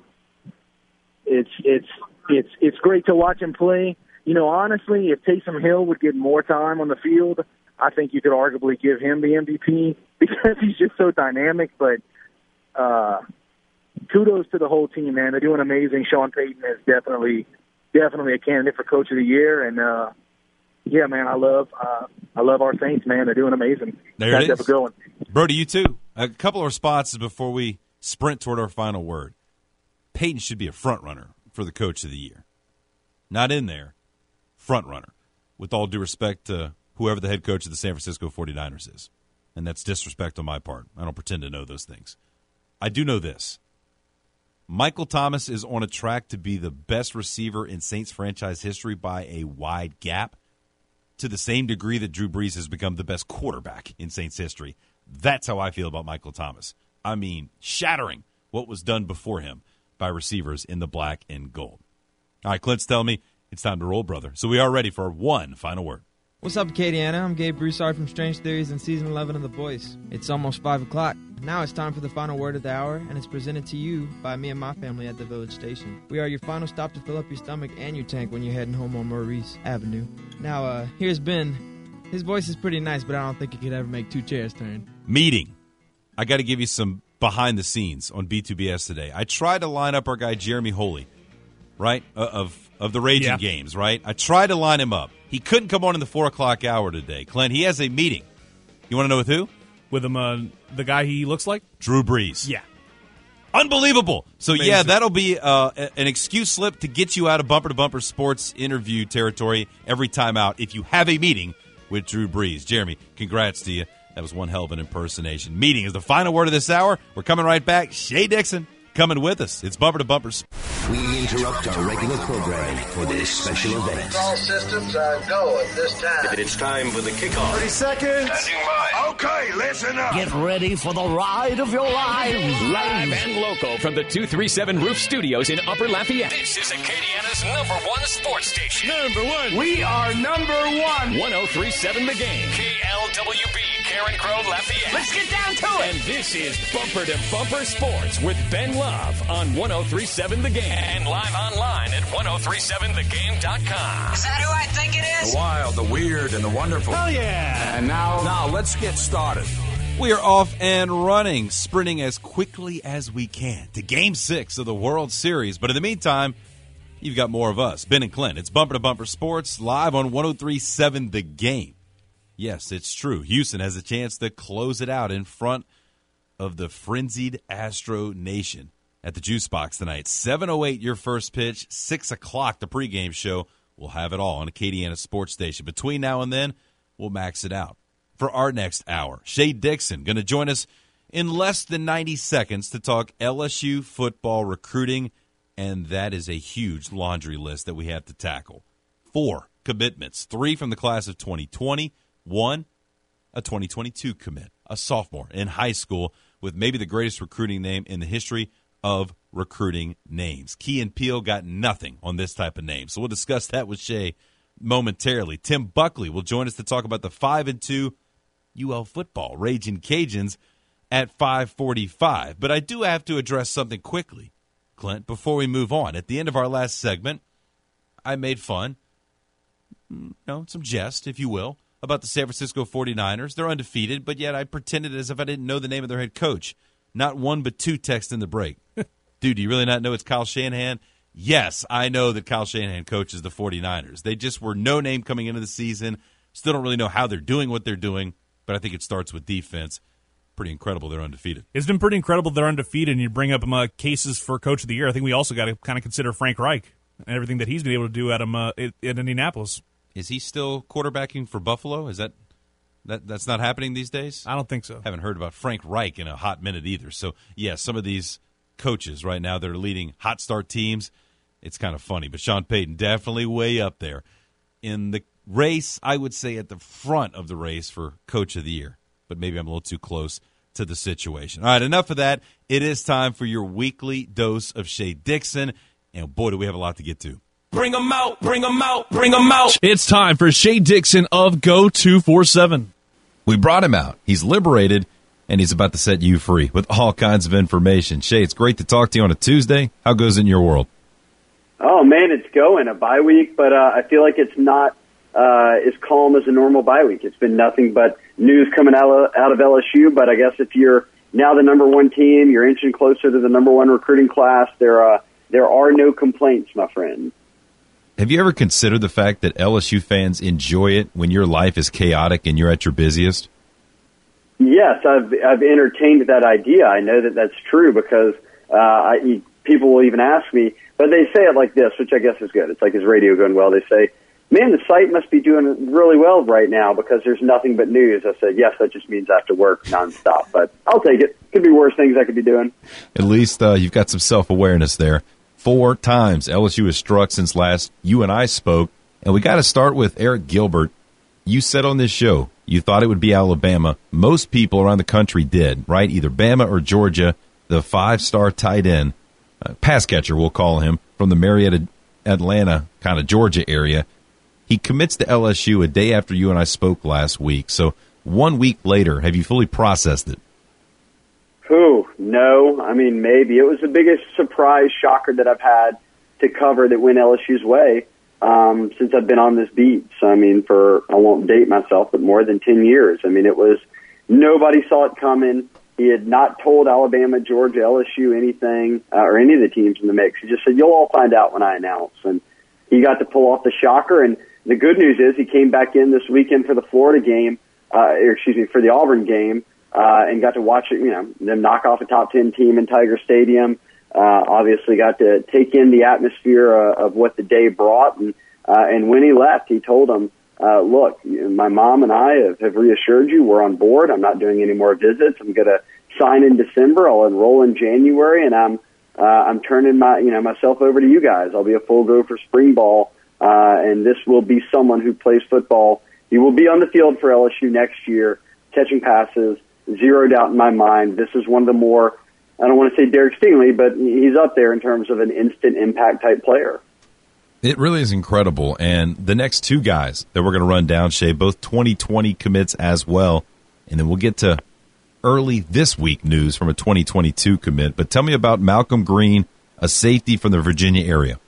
it's it's it's it's great to watch him play. You know, honestly, if Taysom Hill would get more time on the field, I think you could arguably give him the M V P because he's just so dynamic. But uh, kudos to the whole team, man. They're doing amazing. Sean Payton is definitely definitely a candidate for Coach of the Year, and uh, yeah, man, I love uh, I love our Saints, man. They're doing amazing. There Guys it is. Have a good one. Brody, you too. A couple of responses before we sprint toward our final word. Peyton should be a front runner for the Coach of the Year. Not in there, front runner. With all due respect to whoever the head coach of the San Francisco forty-niners is. And that's disrespect on my part. I don't pretend to know those things. I do know this. Michael Thomas is on a track to be the best receiver in Saints franchise history by a wide gap, to the same degree that Drew Brees has become the best quarterback in Saints history. That's how I feel about Michael Thomas. I mean, shattering what was done before him by receivers in the black and gold. All right, Clint's telling me it's time to roll, brother. So we are ready for one final word. What's up, Acadiana? I'm Gabe Broussard from Strange Theories and Season eleven of The Voice. It's almost five o'clock. Now it's time for the final word of the hour, and it's presented to you by me and my family at the Village Station. We are your final stop to fill up your stomach and your tank when you're heading home on Maurice Avenue. Now, uh, here's Ben. His voice is pretty nice, but I don't think he could ever make two chairs turn. Meeting. I got to give you some behind the scenes on B two B S today. I tried to line up our guy Jeremy Holy, right, uh, of of the Raging Yeah. Games, right? I tried to line him up. He couldn't come on in the four o'clock hour today. Clint, he has a meeting. You want to know with who? With him, uh, the guy he looks like? Drew Brees. Yeah. Unbelievable. So, Amazing. yeah, that'll be uh, an excuse slip to get you out of bumper-to-bumper sports interview territory every time out if you have a meeting with Drew Brees. Jeremy, congrats to you. That was one hell of an impersonation. Meeting is the final word of this hour. We're coming right back. Shay Dixon coming with us. It's bumper-to-bumper. We interrupt our regular programming for this special event. All systems are go at this time. It's time for the kickoff. thirty seconds. Okay, listen up. Get ready for the ride of your lives. Live and local from the two three seven Roof Studios in Upper Lafayette. This is Acadiana's number one sports station. Number one. We are number one. one oh three seven The Game. K L W B, Karen Crow, Lafayette. Let's get down to it. And this is Bumper to Bumper Sports with Ben Love on one oh three seven The Game. And live online at ten thirty-seven the game dot com. Is that who I think it is? The wild, the weird, and the wonderful. Hell yeah. And now, now let's get started. We are off and running, sprinting as quickly as we can to Game six of the World Series. But in the meantime, you've got more of us, Ben and Clint. It's Bumper to Bumper Sports, live on ten thirty-seven The Game. Yes, it's true. Houston has a chance to close it out in front of the frenzied Astro Nation at the Juice Box tonight. seven oh eight your first pitch, six o'clock the pregame show. We'll have it all on Acadiana Sports Station. Between now and then, we'll max it out. For our next hour, Shay Dixon going to join us in less than ninety seconds to talk L S U football recruiting, and that is a huge laundry list that we have to tackle. Four commitments, three from the class of twenty twenty, one a twenty twenty-two commit, a sophomore in high school with maybe the greatest recruiting name in the history of recruiting names. Key and Peele got nothing on this type of name, so we'll discuss that with Shay momentarily. Tim Buckley will join us to talk about the five and two U L football Raging Cajuns at five forty-five. But I do have to address something quickly, Clint, before we move on. At the end of our last segment, I made fun, you know, some jest, if you will, about the San Francisco forty-niners. They're undefeated, but yet I pretended as if I didn't know the name of their head coach. Not one but two texts in the break. Dude, do you really not know it's Kyle Shanahan? Yes, I know that Kyle Shanahan coaches the forty-niners. They just were no name coming into the season. Still don't really know how they're doing what they're doing, but I think it starts with defense. Pretty incredible they're undefeated. It's been pretty incredible they're undefeated, and you bring up um, uh, cases for Coach of the Year. I think we also got to kind of consider Frank Reich and everything that he's been able to do at him uh, in Indianapolis. Is he still quarterbacking for Buffalo? Is that that that's not happening these days? I don't think so. Haven't heard about Frank Reich in a hot minute either. So, yeah, some of these coaches right now that are leading hot start teams, it's kind of funny. But Sean Payton definitely way up there. In the race, I would say at the front of the race for Coach of the Year. But maybe I'm a little too close to the situation. All right, enough of that. It is time for your weekly dose of Shea Dixon. And, boy, do we have a lot to get to. Bring them out, bring them out, bring them out. It's time for Shea Dixon of Go two forty-seven. We brought him out. He's liberated, and he's about to set you free with all kinds of information. Shay, it's great to talk to you on a Tuesday. How goes it in your world? Oh, man, it's going. A bye week, but uh, I feel like it's not uh, as calm as a normal bye week. It's been nothing but news coming out of, out of L S U, but I guess if you're now the number one team, you're inching closer to the number one recruiting class, there, uh, there are no complaints, my friend. Have you ever considered the fact that L S U fans enjoy it when your life is chaotic and you're at your busiest? Yes, I've I've entertained that idea. I know that that's true because uh, I, people will even ask me, but they say it like this, which I guess is good. It's like, is radio going well? They say, man, the site must be doing really well right now because there's nothing but news. I said, yes, that just means I have to work nonstop, but I'll take it. Could be worse things I could be doing. At least uh, you've got some self-awareness there. Four times L S U has struck since last you and I spoke, and we got to start with Eric Gilbert. You said on this show you thought it would be Alabama. Most people around the country did, right? Either Bama or Georgia, the five-star tight end, uh, pass catcher we'll call him, from the Marietta, Atlanta, kind of Georgia area. He commits to L S U a day after you and I spoke last week. So one week later, have you fully processed it? Who? No. I mean, maybe. It was the biggest surprise shocker that I've had to cover that went L S U's way um, since I've been on this beat. So, I mean, for, I won't date myself, but more than ten years. I mean, it was, nobody saw it coming. He had not told Alabama, Georgia, L S U anything, uh, or any of the teams in the mix. He just said, you'll all find out when I announce. And he got to pull off the shocker. And the good news is he came back in this weekend for the Florida game, uh, or excuse me, for the Auburn game. Uh, and got to watch it, you know, them knock off a top ten team in Tiger Stadium. Uh, obviously got to take in the atmosphere uh, of what the day brought. And, uh, and when he left, he told them, uh, look, my mom and I have, have reassured you we're on board. I'm not doing any more visits. I'm going to sign in December. I'll enroll in January, and I'm, uh, I'm turning my, you know, myself over to you guys. I'll be a full go for spring ball. Uh, and this will be someone who plays football. He will be on the field for L S U next year, catching passes. Zero doubt in my mind. This is one of the more, I don't want to say Derek Stingley, but he's up there in terms of an instant impact type player. It really is incredible. And the next two guys that we're going to run down, Shay, both twenty twenty commits as well. And then we'll get to early this week news from a twenty twenty-two commit. But tell me about Malcolm Green, a safety from the Virginia area.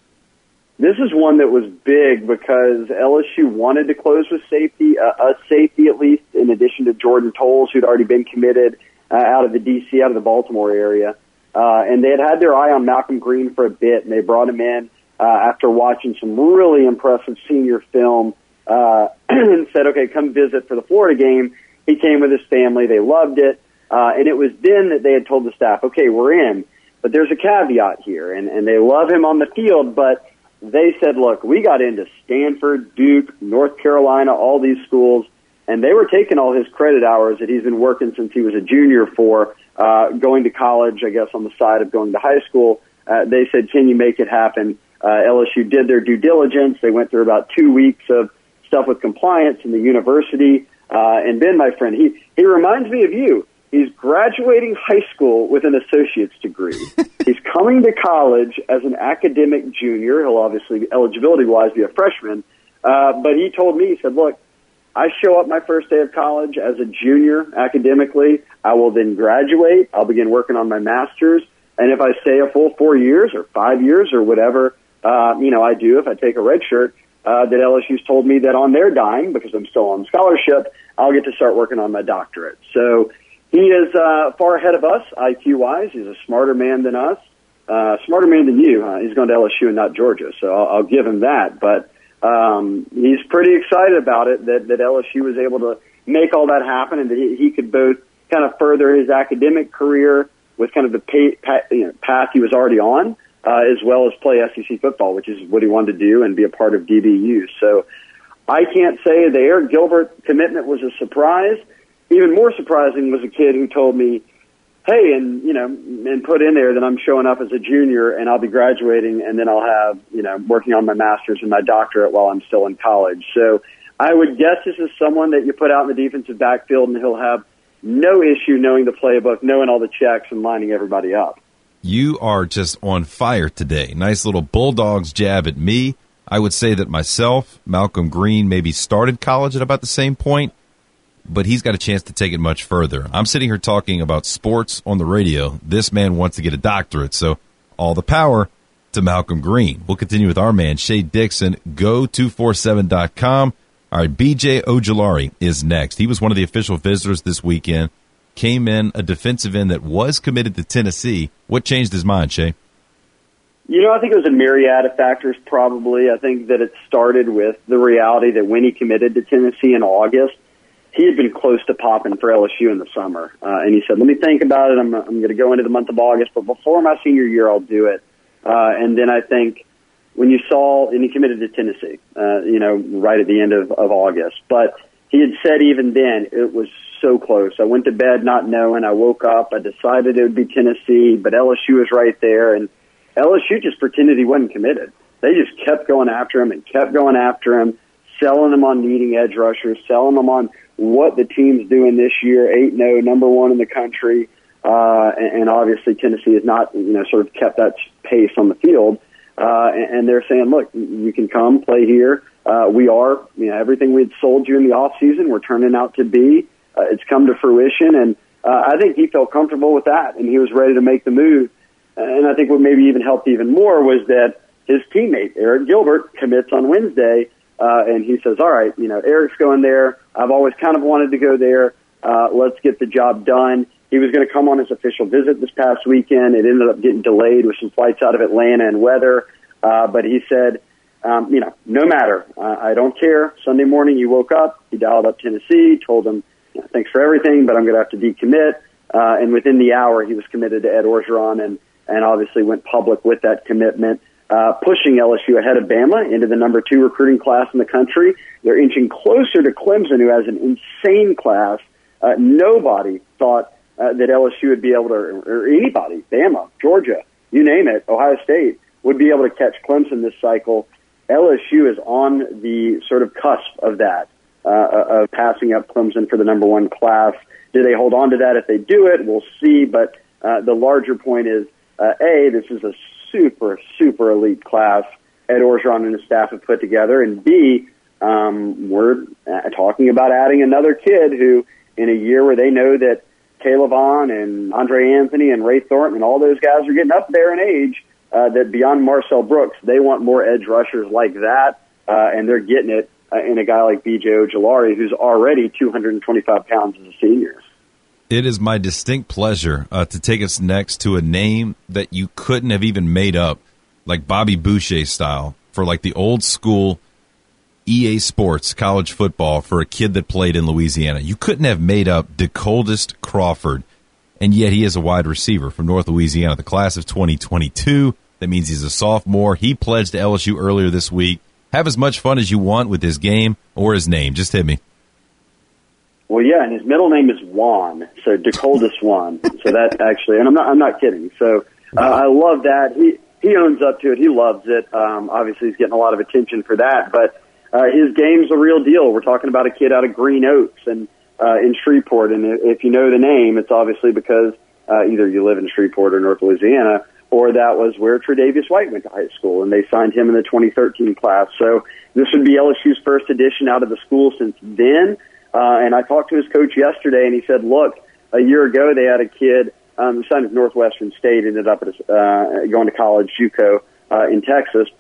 This is one that was big because L S U wanted to close with safety, uh, a safety at least, in addition to Jordan Tolles, who'd already been committed uh, out of the D C, out of the Baltimore area. Uh, and they had had their eye on Malcolm Green for a bit, and they brought him in uh, after watching some really impressive senior film uh, and said, okay, come visit for the Florida game. He came with his family. They loved it. Uh, and it was then that they had told the staff, okay, we're in. But there's a caveat here, and, and they love him on the field, but they said, look, we got into Stanford, Duke, North Carolina, all these schools, and they were taking all his credit hours that he's been working since he was a junior for, uh, going to college, I guess, on the side of going to high school. Uh, they said, can you make it happen? Uh, L S U did their due diligence. They went through about two weeks of stuff with compliance in the university. Uh, and Ben, my friend, he, he reminds me of you. He's graduating high school with an associate's degree. He's coming to college as an academic junior. He'll obviously, eligibility-wise, be a freshman. Uh, but he told me, he said, look, I show up my first day of college as a junior academically. I will then graduate. I'll begin working on my master's. And if I stay a full four years or five years or whatever, uh, you know, I do, if I take a red shirt, uh, that L S U's told me that on their dime, because I'm still on scholarship, I'll get to start working on my doctorate. So he is uh, far ahead of us I Q-wise. He's a smarter man than us, uh, smarter man than you. Huh? He's going to L S U and not Georgia, so I'll, I'll give him that. But um, he's pretty excited about it, that, that L S U was able to make all that happen, and that he, he could both kind of further his academic career with kind of the pay, pa, you know, path he was already on, uh, as well as play S E C football, which is what he wanted to do, and be a part of D B U. So I can't say the Eric Gilbert commitment was a surprise. Even more surprising was a kid who told me, hey, and, you know, and put in there that I'm showing up as a junior and I'll be graduating, and then I'll have, you know, working on my master's and my doctorate while I'm still in college. So I would guess this is someone that you put out in the defensive backfield and he'll have no issue knowing the playbook, knowing all the checks, and lining everybody up. You are just on fire today. Nice little Bulldogs jab at me. I would say that myself, Malcolm Green, maybe started college at about the same point, but he's got a chance to take it much further. I'm sitting here talking about sports on the radio. This man wants to get a doctorate, so all the power to Malcolm Green. We'll continue with our man, Shea Dixon. Go two forty-seven dot com. All right, B J Ojulari is next. He was one of the official visitors this weekend. Came in a defensive end that was committed to Tennessee. What changed his mind, Shea? You know, I think it was a myriad of factors, probably. I think that it started with the reality that when he committed to Tennessee in August, he had been close to popping for L S U in the summer. Uh, and he said, let me think about it. I'm, I'm going to go into the month of August, but before my senior year, I'll do it. Uh, and then I think when you saw, and he committed to Tennessee, uh, you know, right at the end of, of August. But he had said even then it was so close. I went to bed not knowing. I woke up. I decided it would be Tennessee, but L S U was right there. And L S U just pretended he wasn't committed. They just kept going after him and kept going after him, selling him on needing edge rushers, selling him on what the team's doing this year, eight and oh, number one in the country. Uh, and, and obviously Tennessee has not, you know, sort of kept that pace on the field. Uh, and, and they're saying, look, you can come play here. Uh, we are, you know, everything we had sold you in the off season, we're turning out to be. Uh, it's come to fruition. And uh, I think he felt comfortable with that, and he was ready to make the move. And I think what maybe even helped even more was that his teammate, Eric Gilbert, commits on Wednesday, uh, and he says, all right, you know, Eric's going there. I've always kind of wanted to go there. Uh, let's get the job done. He was going to come on his official visit this past weekend. It ended up getting delayed with some flights out of Atlanta and weather. Uh, but he said, um, you know, no matter. Uh, I don't care. Sunday morning he woke up. He dialed up Tennessee, told them, you know, thanks for everything, but I'm going to have to decommit. Uh, and within the hour, he was committed to Ed Orgeron and, and obviously went public with that commitment, uh, pushing L S U ahead of Bama into the number two recruiting class in the country. They're inching closer to Clemson, who has an insane class. Uh, nobody thought uh, that L S U would be able to, or anybody, Bama, Georgia, you name it, Ohio State, would be able to catch Clemson this cycle. L S U is on the sort of cusp of that, uh, of passing up Clemson for the number one class. Do they hold on to that? If they do it, we'll see. But uh, the larger point is, uh, A, this is a super, super elite class Ed Orgeron and his staff have put together, and B, um, we're uh, talking about adding another kid who, in a year where they know that Caleb Vaughn and Andre Anthony and Ray Thornton and all those guys are getting up there in age, uh, that beyond Marcel Brooks, they want more edge rushers like that, uh, and they're getting it uh, in a guy like B J Ojulari, who's already two hundred twenty-five pounds as a senior. It is my distinct pleasure uh, to take us next to a name that you couldn't have even made up, like Bobby Boucher style, for like the old school E A Sports college football for a kid that played in Louisiana. You couldn't have made up DeColdest Crawford, and yet he is a wide receiver from North Louisiana, the class of twenty twenty-two. That means he's a sophomore. He pledged to L S U earlier this week. Have as much fun as you want with his game or his name. Just hit me. Well, yeah, and his middle name is Juan, so DeColdest Juan. So that actually, and I'm not, I'm not kidding. So uh, I love that. He he owns up to it. He loves it. Um, obviously, he's getting a lot of attention for that, but uh, his game's a real deal. We're talking about a kid out of Green Oaks and uh, in Shreveport, and if you know the name, it's obviously because uh, either you live in Shreveport or North Louisiana, or that was where Tre'Davious White went to high school, and they signed him in the twenty thirteen class. So this would be L S U's first edition out of the school since then. Uh, and I talked to his coach yesterday, and he said, look, a year ago they had a kid um, who signed at Northwestern State, ended up at a, uh, going to college, JUCO, uh, in Texas. But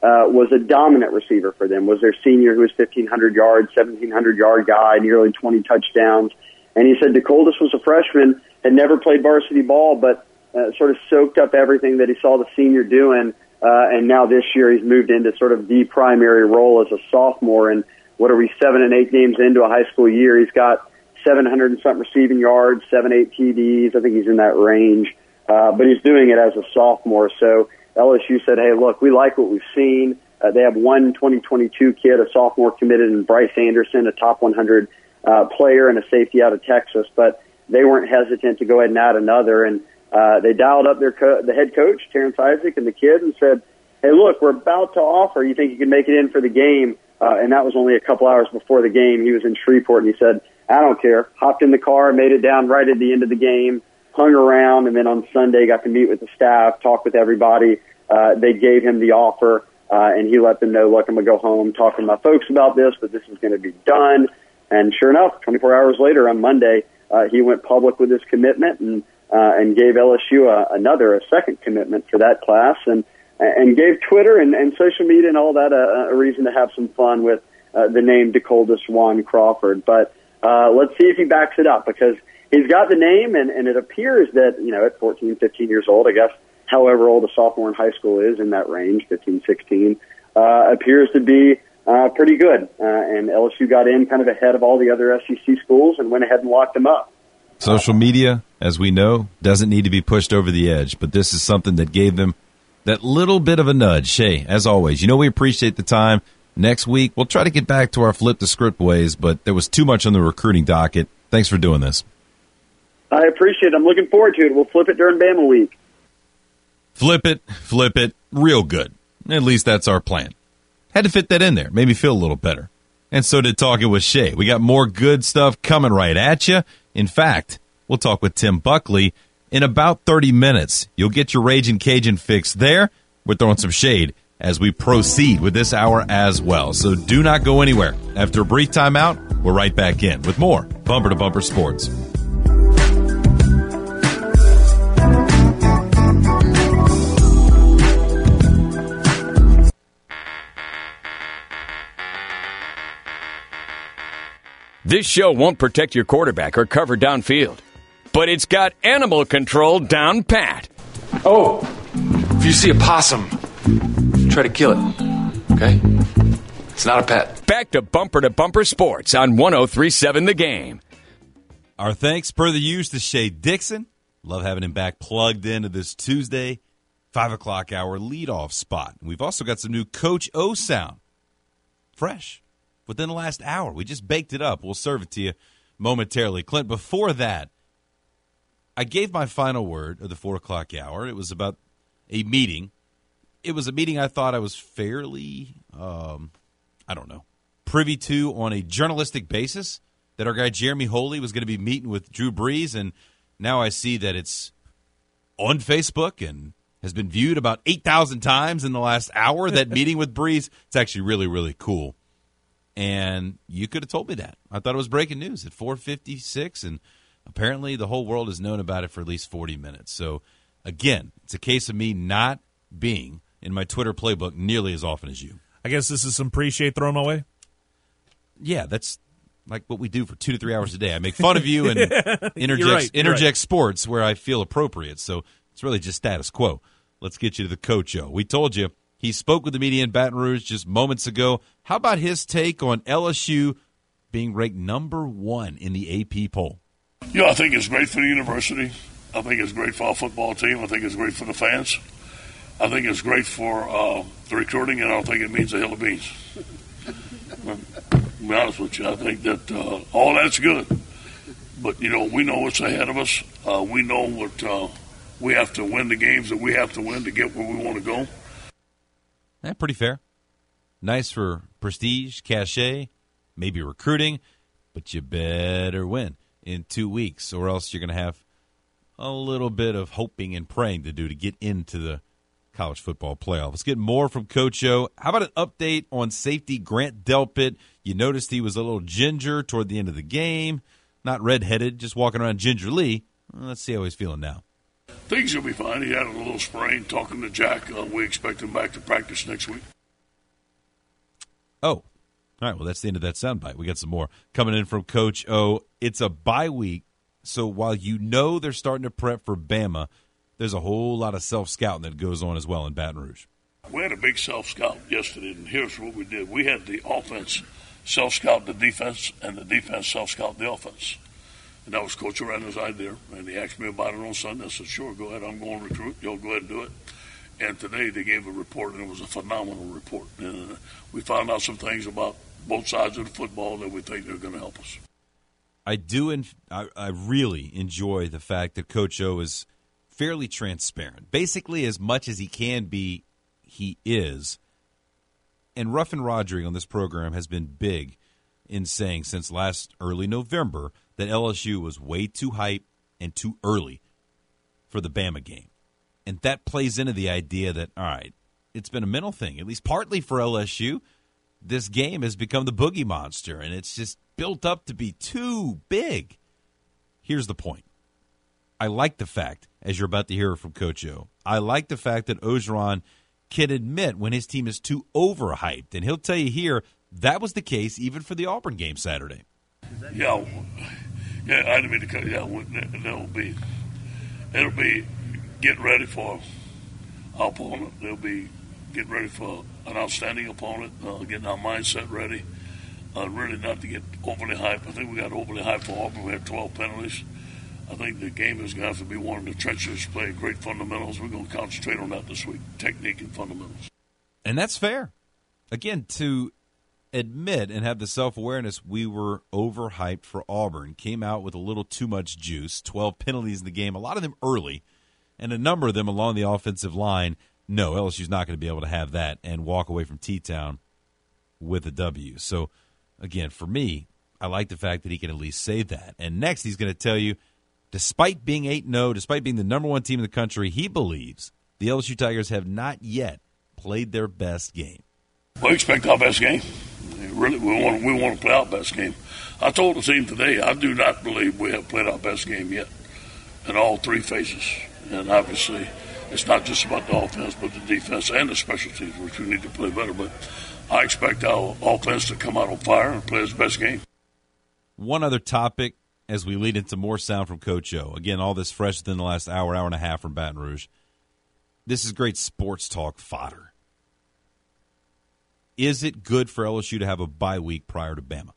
uh, was a dominant receiver for them, was their senior who was fifteen hundred yards, seventeen hundred yard guy, nearly twenty touchdowns. And he said DeColdis was a freshman, had never played varsity ball, but uh, sort of soaked up everything that he saw the senior doing. Uh, and now this year he's moved into sort of the primary role as a sophomore. And what are we, seven and eight games into a high school year? He's got seven hundred and something receiving yards, seven, eight T Ds. I think he's in that range. Uh, but he's doing it as a sophomore. So L S U said, hey, look, we like what we've seen. Uh, they have one twenty twenty-two kid, a sophomore committed, in Bryce Anderson, a top one hundred uh, player and a safety out of Texas. But they weren't hesitant to go ahead and add another. And uh, they dialed up their co- the head coach, Terrence Isaac, and the kid and said, hey, look, we're about to offer. You think you can make it in for the game? Uh, and that was only a couple hours before the game. He was in Shreveport, and he said, I don't care. Hopped in the car, made it down right at the end of the game, hung around, and then on Sunday got to meet with the staff, talk with everybody. Uh, they gave him the offer, uh, and he let them know, look, I'm going to go home, talk to my folks about this, but this is going to be done. And sure enough, twenty-four hours later on Monday, uh, he went public with his commitment and uh, and gave L S U a, another, a second commitment for that class, and and gave Twitter and, and social media and all that a, a reason to have some fun with uh, the name DeColdis Juan Crawford. But uh, let's see if he backs it up, because he's got the name, and, and it appears that, you know, at fourteen, fifteen years old, I guess, however old a sophomore in high school is, in that range, fifteen, sixteen, uh, appears to be uh, pretty good. Uh, and L S U got in kind of ahead of all the other S E C schools and went ahead and locked him up. Social media, as we know, doesn't need to be pushed over the edge, but this is something that gave them that little bit of a nudge. Shay, as always, you know we appreciate the time. Next week, we'll try to get back to our flip the script ways, but there was too much on the recruiting docket. Thanks for doing this. I appreciate it. I'm looking forward to it. We'll flip it during Bama Week. Flip it, flip it, real good. At least that's our plan. Had to fit that in there. Made me feel a little better. And so did Talking with Shay. We got more good stuff coming right at you. In fact, we'll talk with Tim Buckley in about thirty minutes. You'll get your Ragin' Cajun fix there. We're throwing some shade as we proceed with this hour as well. So do not go anywhere. After a brief timeout, we're right back in with more Bumper to Bumper Sports. This show won't protect your quarterback or cover downfield, but it's got animal control down pat. Oh, if you see a possum, try to kill it, okay? It's not a pet. Back to Bumper to Bumper Sports on one oh three point seven The Game. Our thanks per the use to Shay Dixon. Love having him back plugged into this Tuesday, five o'clock hour leadoff spot. We've also got some new Coach O sound. Fresh. Within the last hour. We just baked it up. We'll serve it to you momentarily. Clint, before that, I gave my final word of the four o'clock hour. It was about a meeting. It was a meeting I thought I was fairly, um, I don't know, privy to on a journalistic basis, that our guy Jeremy Holy was going to be meeting with Drew Brees, and now I see that it's on Facebook and has been viewed about eight thousand times in the last hour, that meeting with Brees. It's actually really, really cool. And you could have told me that. I thought it was breaking news at four fifty-six, and apparently the whole world has known about it for at least forty minutes. So, again, it's a case of me not being in my Twitter playbook nearly as often as you. I guess this is some pre-shade thrown my way? Yeah, that's like what we do for two to three hours a day. I make fun of you and yeah, interject, right, interject right. sports where I feel appropriate. So it's really just status quo. Let's get you to the Coach O. We told you he spoke with the media in Baton Rouge just moments ago. How about his take on L S U being ranked number one in the A P poll? Yeah, I think it's great for the university. I think it's great for our football team. I think it's great for the fans. I think it's great for uh, the recruiting, and I don't think it means a hill of beans. To be honest with you, I think that uh, all that's good. But, you know, we know what's ahead of us. Uh, we know what uh, we have to win, the games that we have to win to get where we want to go. Eh, pretty fair. Nice for prestige, cachet, maybe recruiting, but you better win in two weeks, or else you're going to have a little bit of hoping and praying to do to get into the college football playoff. Let's get more from Coach O. How about an update on safety Grant Delpit? You noticed he was a little ginger toward the end of the game, not redheaded, just walking around gingerly. Well, let's see how he's feeling now. Things will be fine. He had a little sprain. Talking to Jack, uh, we expect him back to practice next week. Oh, all right. Well, that's the end of that soundbite. We got some more coming in from Coach O. It's a bye week, so while you know they're starting to prep for Bama, there's a whole lot of self-scouting that goes on as well in Baton Rouge. We had a big self-scout yesterday, and here's what we did. We had the offense self-scout the defense, and the defense self-scout the offense. And that was Coach Aranda's idea, and he asked me about it on Sunday. I said, sure, go ahead. I'm going to recruit. You'll go ahead and do it. And today they gave a report, and it was a phenomenal report. And uh, we found out some things about both sides of the football that we think they're going to help us. I do, and I, I really enjoy the fact that Coach O is fairly transparent. Basically, as much as he can be, he is. And Ruffin Rodri on this program has been big in saying since last early November that L S U was way too hype and too early for the Bama game. And that plays into the idea that, all right, it's been a mental thing, at least partly for L S U. This game has become the boogie monster, and it's just built up to be too big. Here's the point. I like the fact, as you're about to hear from Coach O, I like the fact that Orgeron can admit when his team is too overhyped. And he'll tell you here, that was the case even for the Auburn game Saturday. Yeah, yeah, I didn't mean to cut. Yeah, that'll be, it'll be get ready for our opponent. They'll be get ready for an outstanding opponent, uh, getting our mindset ready. Uh, really not to get overly hyped. I think we got overly hyped for Auburn. We had twelve penalties. I think the game is going to have to be one of the trenches, play great fundamentals. We're going to concentrate on that this week, technique and fundamentals. And that's fair. Again, to admit and have the self-awareness we were overhyped for Auburn, came out with a little too much juice, twelve penalties in the game, a lot of them early, and a number of them along the offensive line. No, L S U's not going to be able to have that and walk away from T-Town with a W. So, again, for me, I like the fact that he can at least say that. And next he's going to tell you, despite being eight and oh, despite being the number one team in the country, he believes the L S U Tigers have not yet played their best game. We expect our best game. Really, we want we want to play our best game. I told the team today, I do not believe we have played our best game yet in all three phases. And obviously, it's not just about the offense, but the defense and the special teams, which we need to play better. But I expect our offense to come out on fire and play its best game. One other topic as we lead into more sound from Coach O. Again, all this fresh within the last hour, hour and a half from Baton Rouge. This is great sports talk fodder. Is it good for L S U to have a bye week prior to Bama?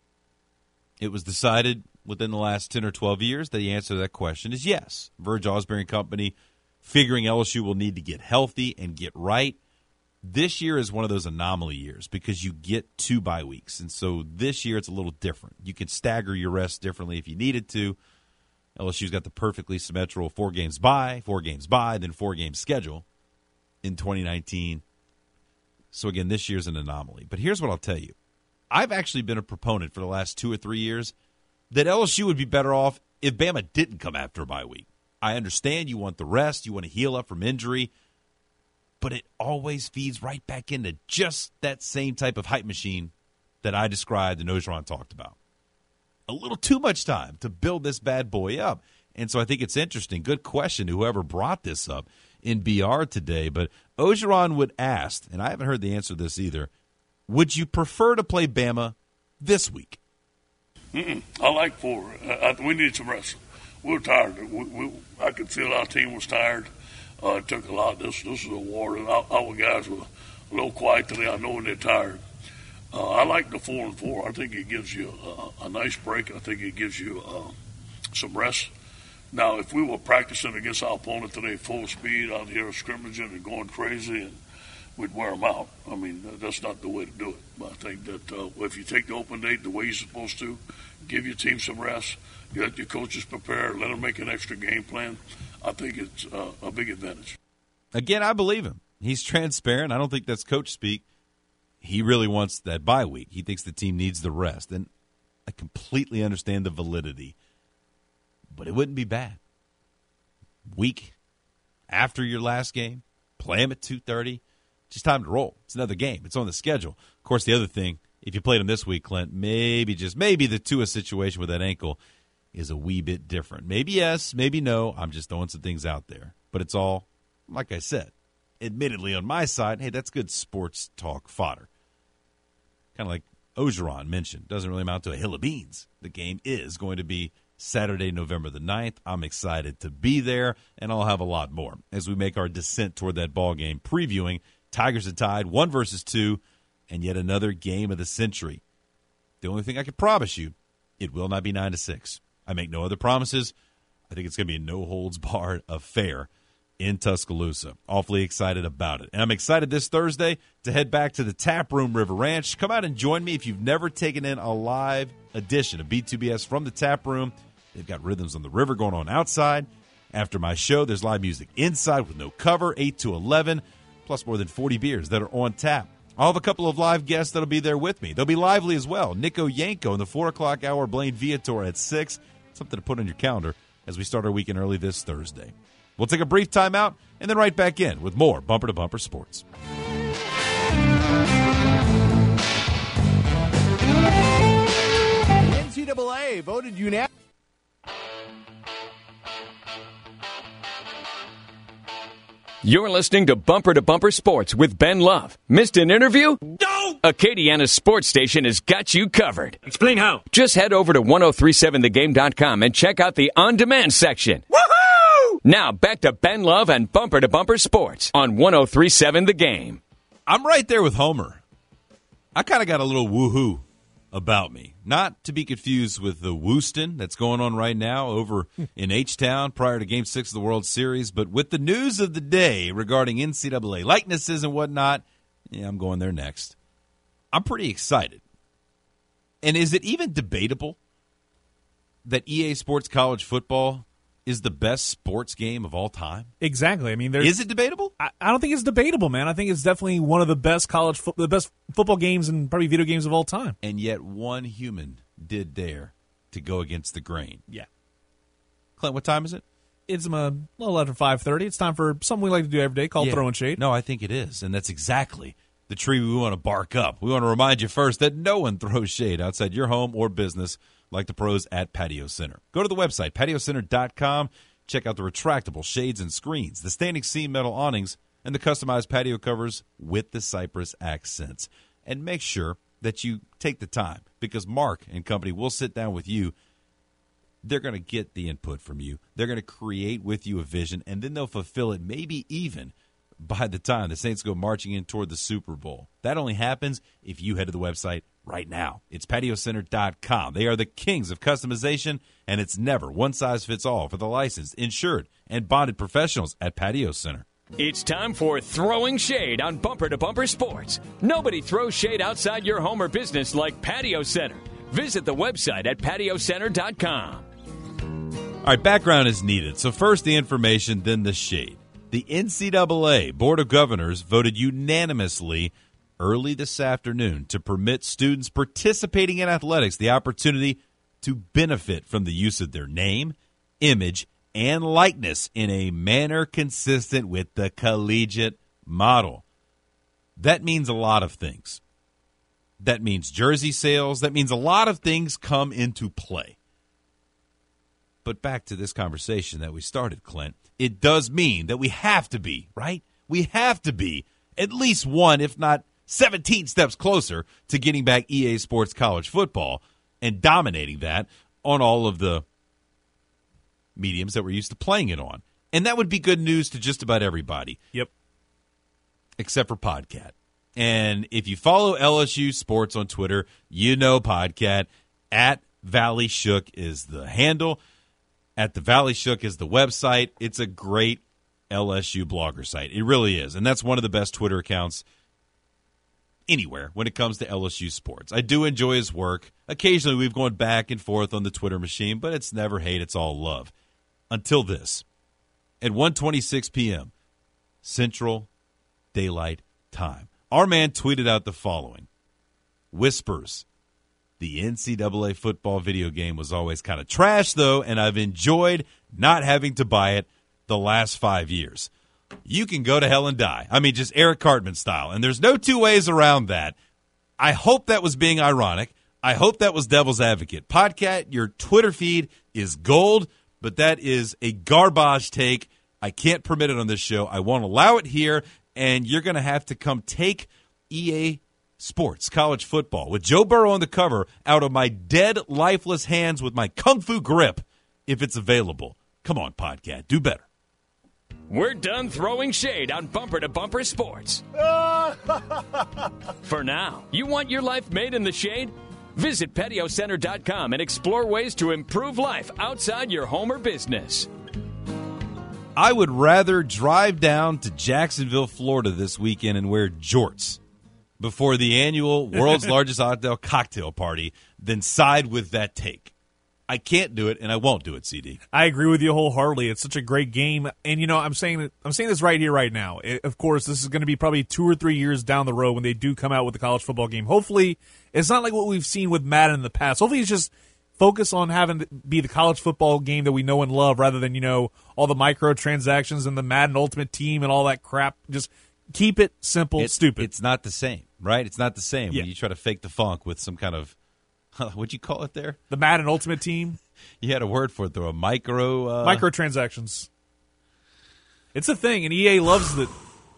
It was decided within the last ten or twelve years that the answer to that question is yes. Verge Osbury and Company figuring L S U will need to get healthy and get right. This year is one of those anomaly years because you get two bye weeks. And so this year it's a little different. You can stagger your rest differently if you needed to. L S U's got the perfectly symmetrical four games bye, four games bye, then four games schedule in twenty nineteen. So, again, this year's an anomaly. But here's what I'll tell you. I've actually been a proponent for the last two or three years that L S U would be better off if Bama didn't come after a bye week. I understand you want the rest, you want to heal up from injury, but it always feeds right back into just that same type of hype machine that I described and Orgeron talked about. A little too much time to build this bad boy up. And so I think it's interesting. Good question to whoever brought this up in B R today. But Orgeron would ask, and I haven't heard the answer to this either, would you prefer to play Bama this week? Mm-mm. I like four. I, I, we need some rest. We were tired. We, we, I could feel our team was tired. Uh, it took a lot. This this is a war, and our, our guys were a little quiet today. I know when they're tired. Uh, I like the four and four. I think it gives you a, a nice break. I think it gives you uh, some rest. Now, if we were practicing against our opponent today full speed out here scrimmaging and going crazy, and we'd wear them out. I mean, that's not the way to do it. But I think that uh, if you take the open date the way you're supposed to, give your team some rest, let your coaches prepare, let them make an extra game plan, I think it's uh, a big advantage. Again, I believe him. He's transparent. I don't think that's coach speak. He really wants that bye week. He thinks the team needs the rest. And I completely understand the validity. But it wouldn't be bad. Week after your last game, play them at two thirty. Just time to roll. It's another game. It's on the schedule. Of course, the other thing, if you played them this week, Clint, maybe, just maybe the Tua situation with that ankle is a wee bit different. Maybe yes, maybe no. I'm just throwing some things out there. But it's all, like I said, admittedly on my side, hey, that's good sports talk fodder. kind of like Ogeron mentioned, doesn't really amount to a hill of beans. The game is going to be Saturday, November the ninth. I'm excited to be there, and I'll have a lot more as we make our descent toward that ball game, previewing Tigers and Tide, one versus two, and yet another game of the century. The only thing I can promise you, it will not be nine to six. I make no other promises. I think it's going to be a no-holds-barred affair in Tuscaloosa. Awfully excited about it. And I'm excited this Thursday to head back to the Tap Room River Ranch. Come out and join me if you've never taken in a live edition of B two B S from the Tap Room. They've got Rhythms on the River going on outside. After my show, there's live music inside with no cover, eight to eleven, plus more than forty beers that are on tap. I'll have a couple of live guests that'll be there with me. They'll be lively as well. Nico Yanko in the four o'clock hour, Blaine Viator at six. Something to put on your calendar as we start our weekend early this Thursday. We'll take a brief timeout and then right back in with more Bumper to Bumper Sports. N C double A voted unanimously. You're listening to Bumper to Bumper Sports with Ben Love. Missed an interview? No! Acadiana's sports station has got you covered. Explain how. Just head over to ten thirty-seven the game dot com and check out the on-demand section. Woohoo! Now back to Ben Love and Bumper to Bumper Sports on ten thirty-seven The Game. I'm right there with Homer. I kind of got a little woohoo about me. Not to be confused with the Wooston that's going on right now over in H-Town prior to Game six of the World Series, but with the news of the day regarding N C double A likenesses and whatnot, yeah, I'm going there next. I'm pretty excited. And is it even debatable that E A Sports College Football is the best sports game of all time? Exactly. I mean, there's, is it debatable? I, I don't think it's debatable, man. I think it's definitely one of the best college, fo- the best football games and probably video games of all time. And yet, one human did dare to go against the grain. Yeah. Clint, what time is it? It's um, a little after five thirty. It's time for something we like to do every day called yeah. Throwing Shade. No, I think it is, and that's exactly the tree we want to bark up. We want to remind you first that no one throws shade outside your home or business like the pros at Patio Center. Go to the website, patio center dot com. Check out the retractable shades and screens, the standing seam metal awnings, and the customized patio covers with the cypress accents. And make sure that you take the time, because Mark and company will sit down with you. They're going to get the input from you. They're going to create with you a vision, and then they'll fulfill it maybe even by the time the Saints go marching in toward the Super Bowl. That only happens if you head to the website right now. It's patio center dot com. They are the kings of customization, and it's never one size fits all for the licensed, insured, and bonded professionals at Patio Center. It's time for Throwing Shade on Bumper to Bumper Sports. Nobody throws shade outside your home or business like Patio Center. Visit the website at patio center dot com. All right, background is needed. So first the information, then the shade. The N C double A Board of Governors voted unanimously early this afternoon to permit students participating in athletics the opportunity to benefit from the use of their name, image, and likeness in a manner consistent with the collegiate model. That means a lot of things. That means jersey sales. That means a lot of things come into play. But back to this conversation that we started, Clint, it does mean that we have to be, right? We have to be at least one, if not seventeen steps closer to getting back E A Sports College Football and dominating that on all of the mediums that we're used to playing it on. And that would be good news to just about everybody. Yep. Except for Podcat. And if you follow L S U Sports on Twitter, you know Podcat. At Valley Shook is the handle. At the Valley Shook is the website. It's a great L S U blogger site. It really is. And that's one of the best Twitter accounts anywhere when it comes to L S U sports. I do enjoy his work. Occasionally we've gone back and forth on the Twitter machine, but it's never hate, it's all love. Until this. At one twenty-six p.m. Central Daylight Time, our man tweeted out the following. Whispers. The N C double A football video game was always kind of trash, though, and I've enjoyed not having to buy it the last five years. You can go to hell and die. I mean, just Eric Cartman style, and there's no two ways around that. I hope that was being ironic. I hope that was devil's advocate. Podcat, your Twitter feed is gold, but that is a garbage take. I can't permit it on this show. I won't allow it here, and you're going to have to come take E A sports, college football, with Joe Burrow on the cover, out of my dead, lifeless hands with my kung fu grip, if it's available. Come on, Podcat, do better. We're done throwing shade on Bumper to Bumper Sports. For now, you want your life made in the shade? Visit patio center dot com and explore ways to improve life outside your home or business. I would rather drive down to Jacksonville, Florida this weekend and wear jorts before the annual world's largest outdoor cocktail party than side with that take. I can't do it, and I won't do it, C D. I agree with you wholeheartedly. It's such a great game, and you know, I'm saying I'm saying this right here, right now. It, of course, this is going to be probably two or three years down the road when they do come out with the college football game. Hopefully, it's not like what we've seen with Madden in the past. Hopefully, it's just focus on having to be the college football game that we know and love, rather than you know all the microtransactions and the Madden Ultimate Team and all that crap. Just keep it simple, it, stupid. It's not the same, right? It's not the same yeah. when you try to fake the funk with some kind of what'd you call it there? The Madden Ultimate Team. You had a word for it, though. A micro... Uh... Microtransactions. It's a thing, and E A loves the...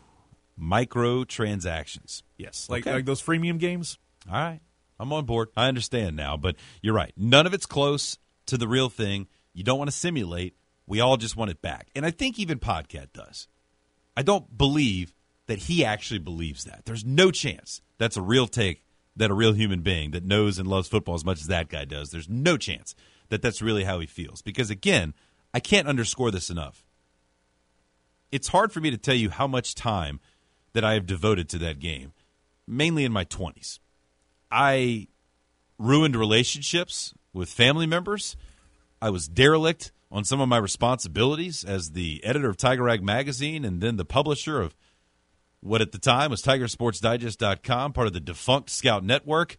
Microtransactions. Yes, like, okay. like those freemium games. All right. I'm on board. I understand now, but you're right. None of it's close to the real thing. You don't want to simulate. We all just want it back. And I think even Podcat does. I don't believe that he actually believes that. There's no chance that's a real take that a real human being that knows and loves football as much as that guy does. There's no chance that that's really how he feels. Because, again, I can't underscore this enough. It's hard for me to tell you how much time that I have devoted to that game, mainly in my twenties. I ruined relationships with family members. I was derelict on some of my responsibilities as the editor of Tiger Rag Magazine and then the publisher of what at the time was Tiger Sports Digest dot com, part of the defunct Scout Network.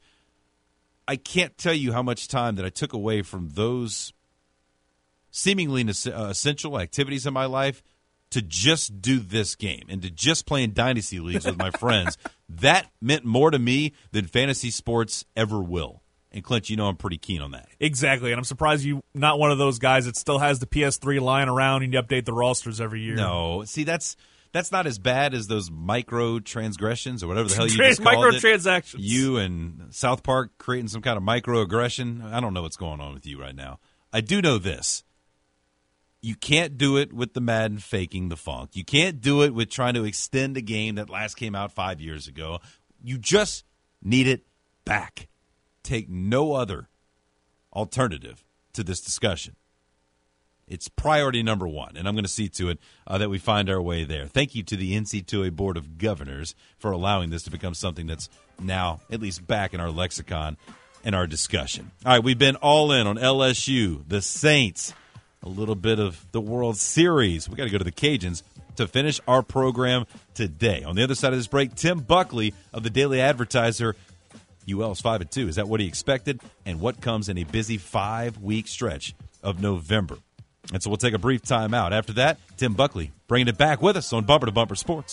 I can't tell you how much time that I took away from those seemingly essential activities in my life to just do this game and to just play in dynasty leagues with my friends. That meant more to me than fantasy sports ever will. And, Clint, you know I'm pretty keen on that. Exactly, and I'm surprised you're not one of those guys that still has the P S three lying around and you update the rosters every year. No. See, that's that's not as bad as those micro-transgressions or whatever the hell you just called it. Microtransactions. You and South Park creating some kind of microaggression. I don't know what's going on with you right now. I do know this. You can't do it with the Madden faking the funk. You can't do it with trying to extend a game that last came out five years ago. You just need it back. Take no other alternative to this discussion. It's priority number one, and I'm going to see to it uh, that we find our way there. Thank you to the N C double A Board of Governors for allowing this to become something that's now at least back in our lexicon and our discussion. All right, we've been all in on L S U, the Saints, a little bit of the World Series. We got to go to the Cajuns to finish our program today. On the other side of this break, Tim Buckley of the Daily Advertiser. U L's five and two. Is that what he expected? And what comes in a busy five-week stretch of November? And so we'll take a brief time out. After that, Tim Buckley bringing it back with us on Bumper to Bumper Sports.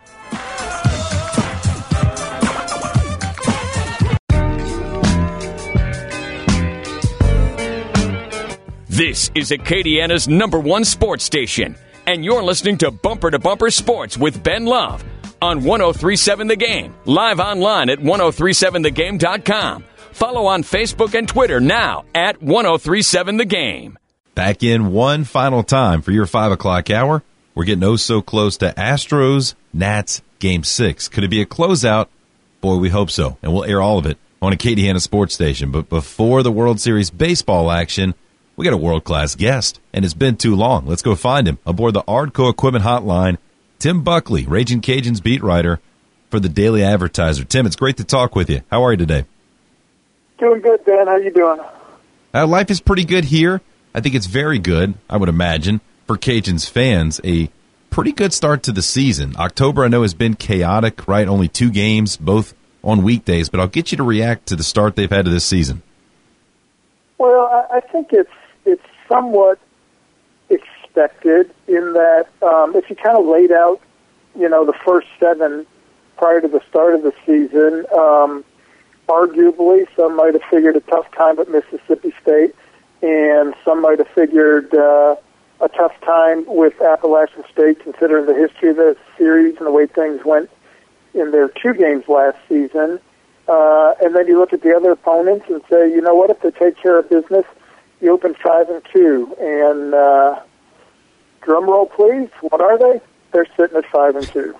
This is Acadiana's number one sports station, and you're listening to Bumper to Bumper Sports with Ben Love on one oh three seven The Game, live online at ten thirty-seven the game dot com. Follow on Facebook and Twitter now at ten thirty-seven The Game. Back in one final time for your five o'clock hour. We're getting oh so close to Astros Nats Game six. Could it be a closeout? Boy, we hope so. And we'll air all of it on Acadiana Sports Station. But before the World Series baseball action, we got a world-class guest. And it's been too long. Let's go find him aboard the Ardco Equipment Hotline. Tim Buckley, Raging Cajuns beat writer for the Daily Advertiser. Tim, it's great to talk with you. How are you today? Doing good, Dan. How you doing? Uh, life is pretty good here. I think it's very good, I would imagine, for Cajuns fans. A pretty good start to the season. October, I know, has been chaotic, right? Only two games, both on weekdays. But I'll get you to react to the start they've had to this season. Well, I think it's it's somewhat expected in that um, if you kind of laid out, you know, the first seven prior to the start of the season, um, arguably some might have figured a tough time at Mississippi State, and some might have figured uh, a tough time with Appalachian State, considering the history of the series and the way things went in their two games last season. Uh, and then you look at the other opponents and say, you know what, if they take care of business, you open five and two. And uh, drum roll, please. What are they? They're sitting at five and two.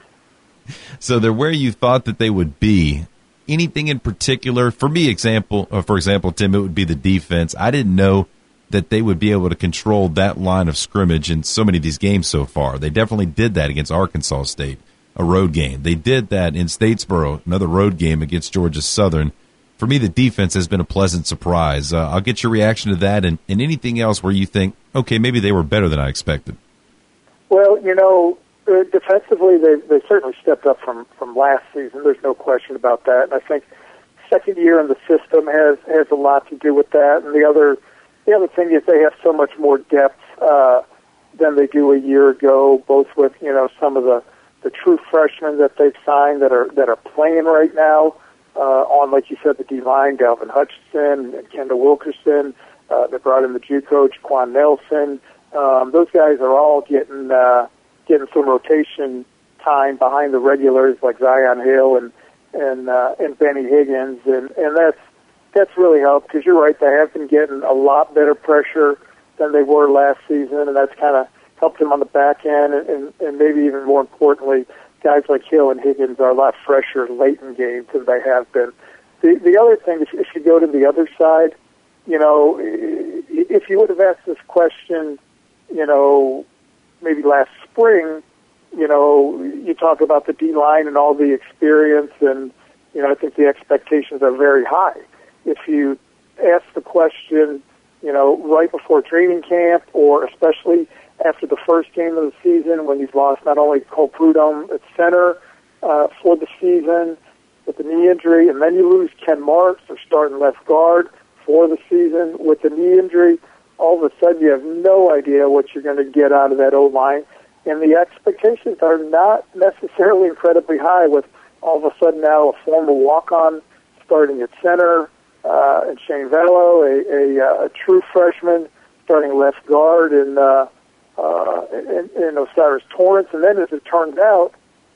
So they're where you thought that they would be. Anything in particular? For me, example, or for example, Tim, it would be the defense. I didn't know that they would be able to control that line of scrimmage in so many of these games so far. They definitely did that against Arkansas State, a road game. They did that in Statesboro, another road game against Georgia Southern. For me, the defense has been a pleasant surprise. Uh, I'll get your reaction to that and, and anything else where you think, okay, maybe they were better than I expected. Well, you know, uh, defensively, they they certainly stepped up from, from last season. There's no question about that. And I think second year in the system has, has a lot to do with that. And the other the other thing is they have so much more depth uh, than they do a year ago, both with, you know, some of the, the true freshmen that they've signed that are that are playing right now uh, on, like you said, the D-line, Dalvin Hutchinson and Kendall Wilkerson. Uh, they brought in the JUCO, Jaquan Nelson. Um, those guys are all getting uh, getting some rotation time behind the regulars like Zion Hill and and uh, and Benny Higgins, and and that's that's really helped because you're right, they have been getting a lot better pressure than they were last season, and that's kind of helped them on the back end, and, and, and maybe even more importantly, guys like Hill and Higgins are a lot fresher late in games than they have been. The the other thing, if, if you go to the other side, you know, if you would have asked this question, you know, maybe last spring, you know, you talk about the D-line and all the experience, and, you know, I think the expectations are very high. If you ask the question, you know, right before training camp, or especially after the first game of the season when you've lost not only Cole Prudhomme at center uh, for the season with the knee injury, and then you lose Ken Marks, or starting left guard for the season with the knee injury, all of a sudden you have no idea what you're going to get out of that O-line. And the expectations are not necessarily incredibly high with all of a sudden now a former walk-on starting at center, uh, and Shane Vallow, a, a, a true freshman starting left guard, and, uh, uh, and, and Osiris Torrance. And then as it turns out,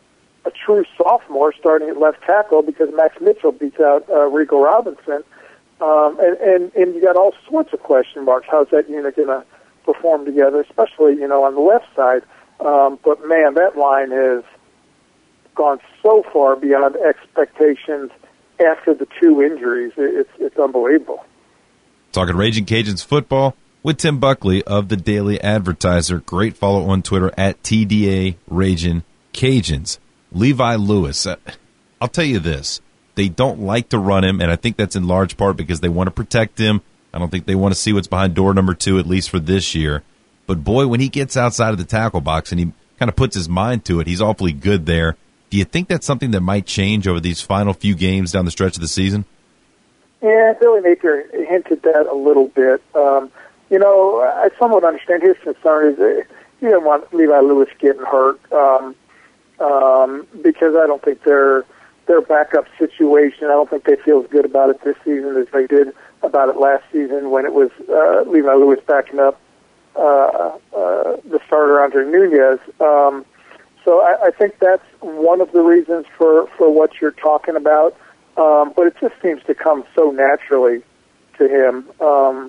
a true sophomore starting at left tackle because Max Mitchell beats out uh, Rico Robinson. Um, and, and, and you got all sorts of question marks. How's that unit going to perform together, especially, you know, on the left side? Um, but, man, that line has gone so far beyond expectations after the two injuries. It's, it's unbelievable. Talking Raging Cajuns football with Tim Buckley of the Daily Advertiser. Great follow on Twitter at T D A Raging Cajuns. Levi Lewis, uh, I'll tell you this. They don't like to run him, and I think that's in large part because they want to protect him. I don't think they want to see what's behind door number two, at least for this year. But, boy, when he gets outside of the tackle box and he kind of puts his mind to it, he's awfully good there. Do you think that's something that might change over these final few games down the stretch of the season? Yeah, Billy Napier hinted that a little bit. Um, you know, I somewhat understand his concern is that he doesn't want Levi Lewis getting hurt um, um, because I don't think they're – their backup situation. I don't think they feel as good about it this season as they did about it last season when it was uh, Levi Lewis backing up uh, uh, the starter Andre Nunez. Um, so I, I think that's one of the reasons for, for what you're talking about. Um, but it just seems to come so naturally to him. Um,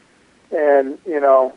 and, you know,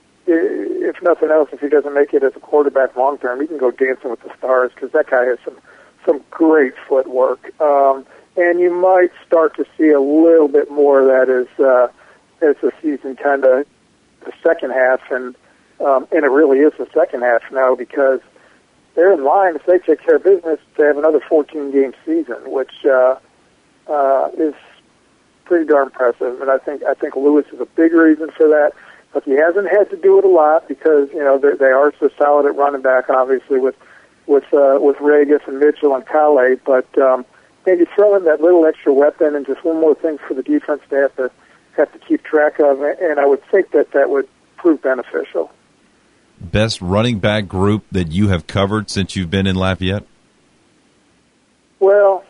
if nothing else, if he doesn't make it as a quarterback long term, he can go dancing with the stars because that guy has some some great footwork. Um, and you might start to see a little bit more of that as, uh, as the season kind of, the second half, and, um, and it really is the second half now because they're in line, if they take care of business, to have another fourteen-game season, which, uh, uh, is pretty darn impressive. And I think, I think Lewis is a big reason for that, but he hasn't had to do it a lot because, you know, they, they are so solid at running back, obviously, with, with uh, with Regis and Mitchell and Calais, but um, maybe throw in that little extra weapon and just one more thing for the defense to have to have to keep track of, and I would think that that would prove beneficial. Best running back group that you have covered since you've been in Lafayette? Well,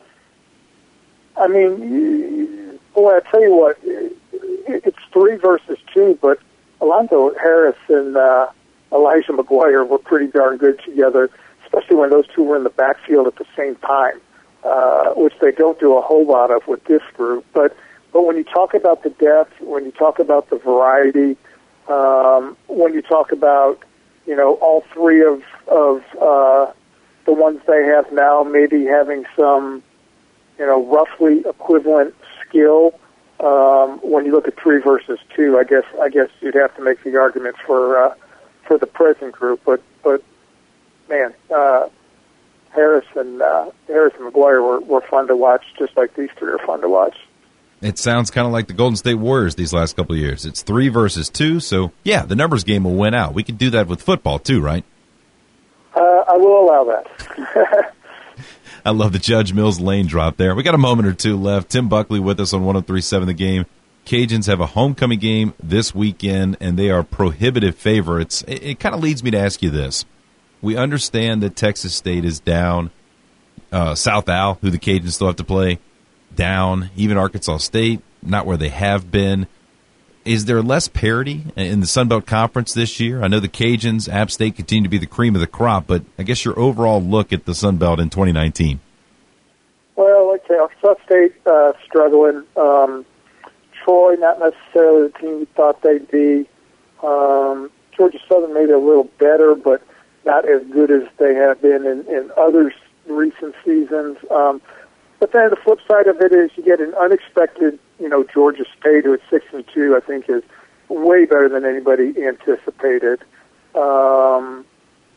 I mean, boy, I tell you what, it's three versus two, but Alonzo Harris and uh, Elijah McGuire were pretty darn good together, especially when those two were in the backfield at the same time. uh, which they don't do a whole lot of with this group. But but when you talk about the depth, when you talk about the variety, um, when you talk about, you know, all three of of uh, the ones they have now maybe having some, you know, roughly equivalent skill. Um, when you look at three versus two, I guess I guess you'd have to make the argument for uh, for the present group. But but man, uh, Harris and uh, Harris and McGuire were, were fun to watch, just like these three are fun to watch. It sounds kind of like the Golden State Warriors these last couple of years. It's three versus two, so yeah, the numbers game will win out. We could do that with football too, right? Uh, I will allow that. I love the Judge Mills lane drop there. We got a moment or two left. Tim Buckley with us on one oh three point seven The Game. Cajuns have a homecoming game this weekend, and they are prohibitive favorites. It, it kind of leads me to ask you this. We understand that Texas State is down. Uh, South Al, who the Cajuns still have to play, down. Even Arkansas State, not where they have been. Is there less parity in the Sun Belt Conference this year? I know the Cajuns, App State continue to be the cream of the crop, but I guess your overall look at the Sun Belt in twenty nineteen. Well, like I say, Arkansas State uh, struggling. Um, Troy, not necessarily the team we thought they'd be. Um, Georgia Southern maybe a little better, but not as good as they have been in, in other recent seasons. Um, but then the flip side of it is you get an unexpected, you know, Georgia State, who at six and two, I think is way better than anybody anticipated. Um,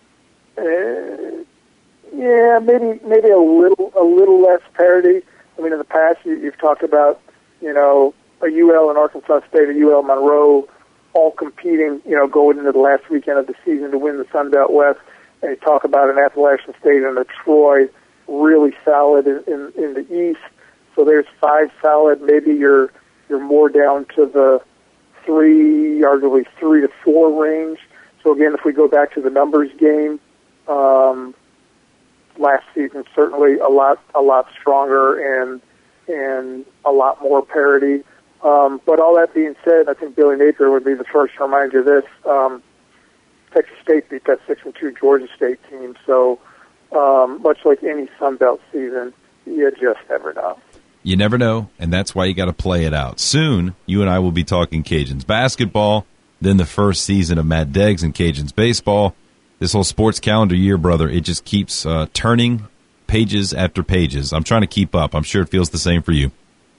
eh, yeah, maybe maybe a little a little less parity. I mean, in the past, you, you've talked about, you know, a U L and Arkansas State, a U L Monroe, all competing, you know, going into the last weekend of the season to win the Sun Belt West. And you talk about an Appalachian State and a Troy really solid in, in, in the East. So there's five solid. Maybe you're you're more down to the three, arguably three to four range. So again, if we go back to the numbers game, um, last season certainly a lot a lot stronger and and a lot more parity. Um, but all that being said, I think Billy Napier would be the first to remind you of this. Um, Texas State beat that six and two Georgia State team. So um, much like any Sun Belt season, you just never know. You never know, and that's why you got to play it out. Soon, you and I will be talking Cajuns basketball, then the first season of Matt Deggs and Cajuns baseball. This whole sports calendar year, brother, it just keeps uh, turning pages after pages. I'm trying to keep up. I'm sure it feels the same for you.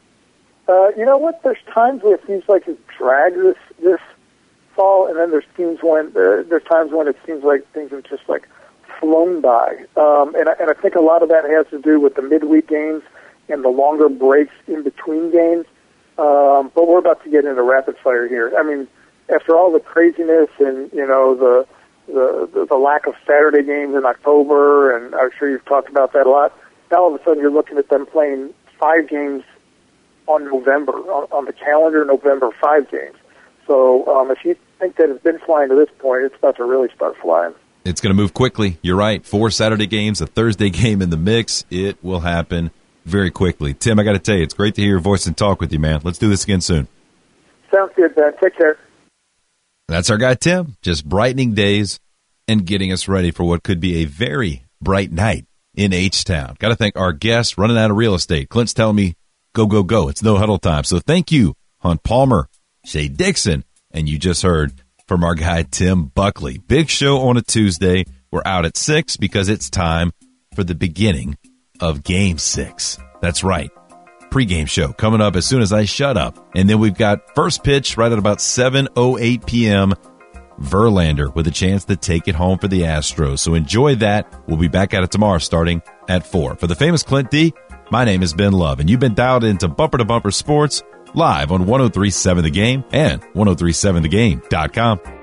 Uh, you know what? There's times where it seems like it drags this this fall, and then there's teams when uh, there's times when it seems like things have just like flown by. Um, and I, and I think a lot of that has to do with the midweek games and the longer breaks in between games. Um, but we're about to get into rapid fire here. I mean, after all the craziness and you know the the the, the lack of Saturday games in October, and I'm sure you've talked about that a lot. Now all of a sudden you're looking at them playing five games on November, on, on the calendar, November, five games. So um, if you think that it's been flying to this point, it's about to really start flying. It's going to move quickly. You're right. Four Saturday games, a Thursday game in the mix. It will happen very quickly. Tim, I got to tell you, it's great to hear your voice and talk with you, man. Let's do this again soon. Sounds good, Ben. Take care. That's our guy, Tim. Just brightening days and getting us ready for what could be a very bright night in H-Town. Got to thank our guest running out of real estate. Clint's telling me, go, go, go. It's no huddle time. So thank you, Hunt Palmer, Shay Dixon, and you just heard from our guy, Tim Buckley. Big show on a Tuesday. We're out at six because it's time for the beginning of Game six. That's right. Pre-game show coming up as soon as I shut up. And then we've got first pitch right at about seven oh eight p.m. Verlander with a chance to take it home for the Astros. So enjoy that. We'll be back at it tomorrow starting at four. For the famous Clint D, my name is Ben Love, and you've been dialed into Bumper to Bumper Sports live on one oh three point seven The Game and ten thirty-seven the game dot com.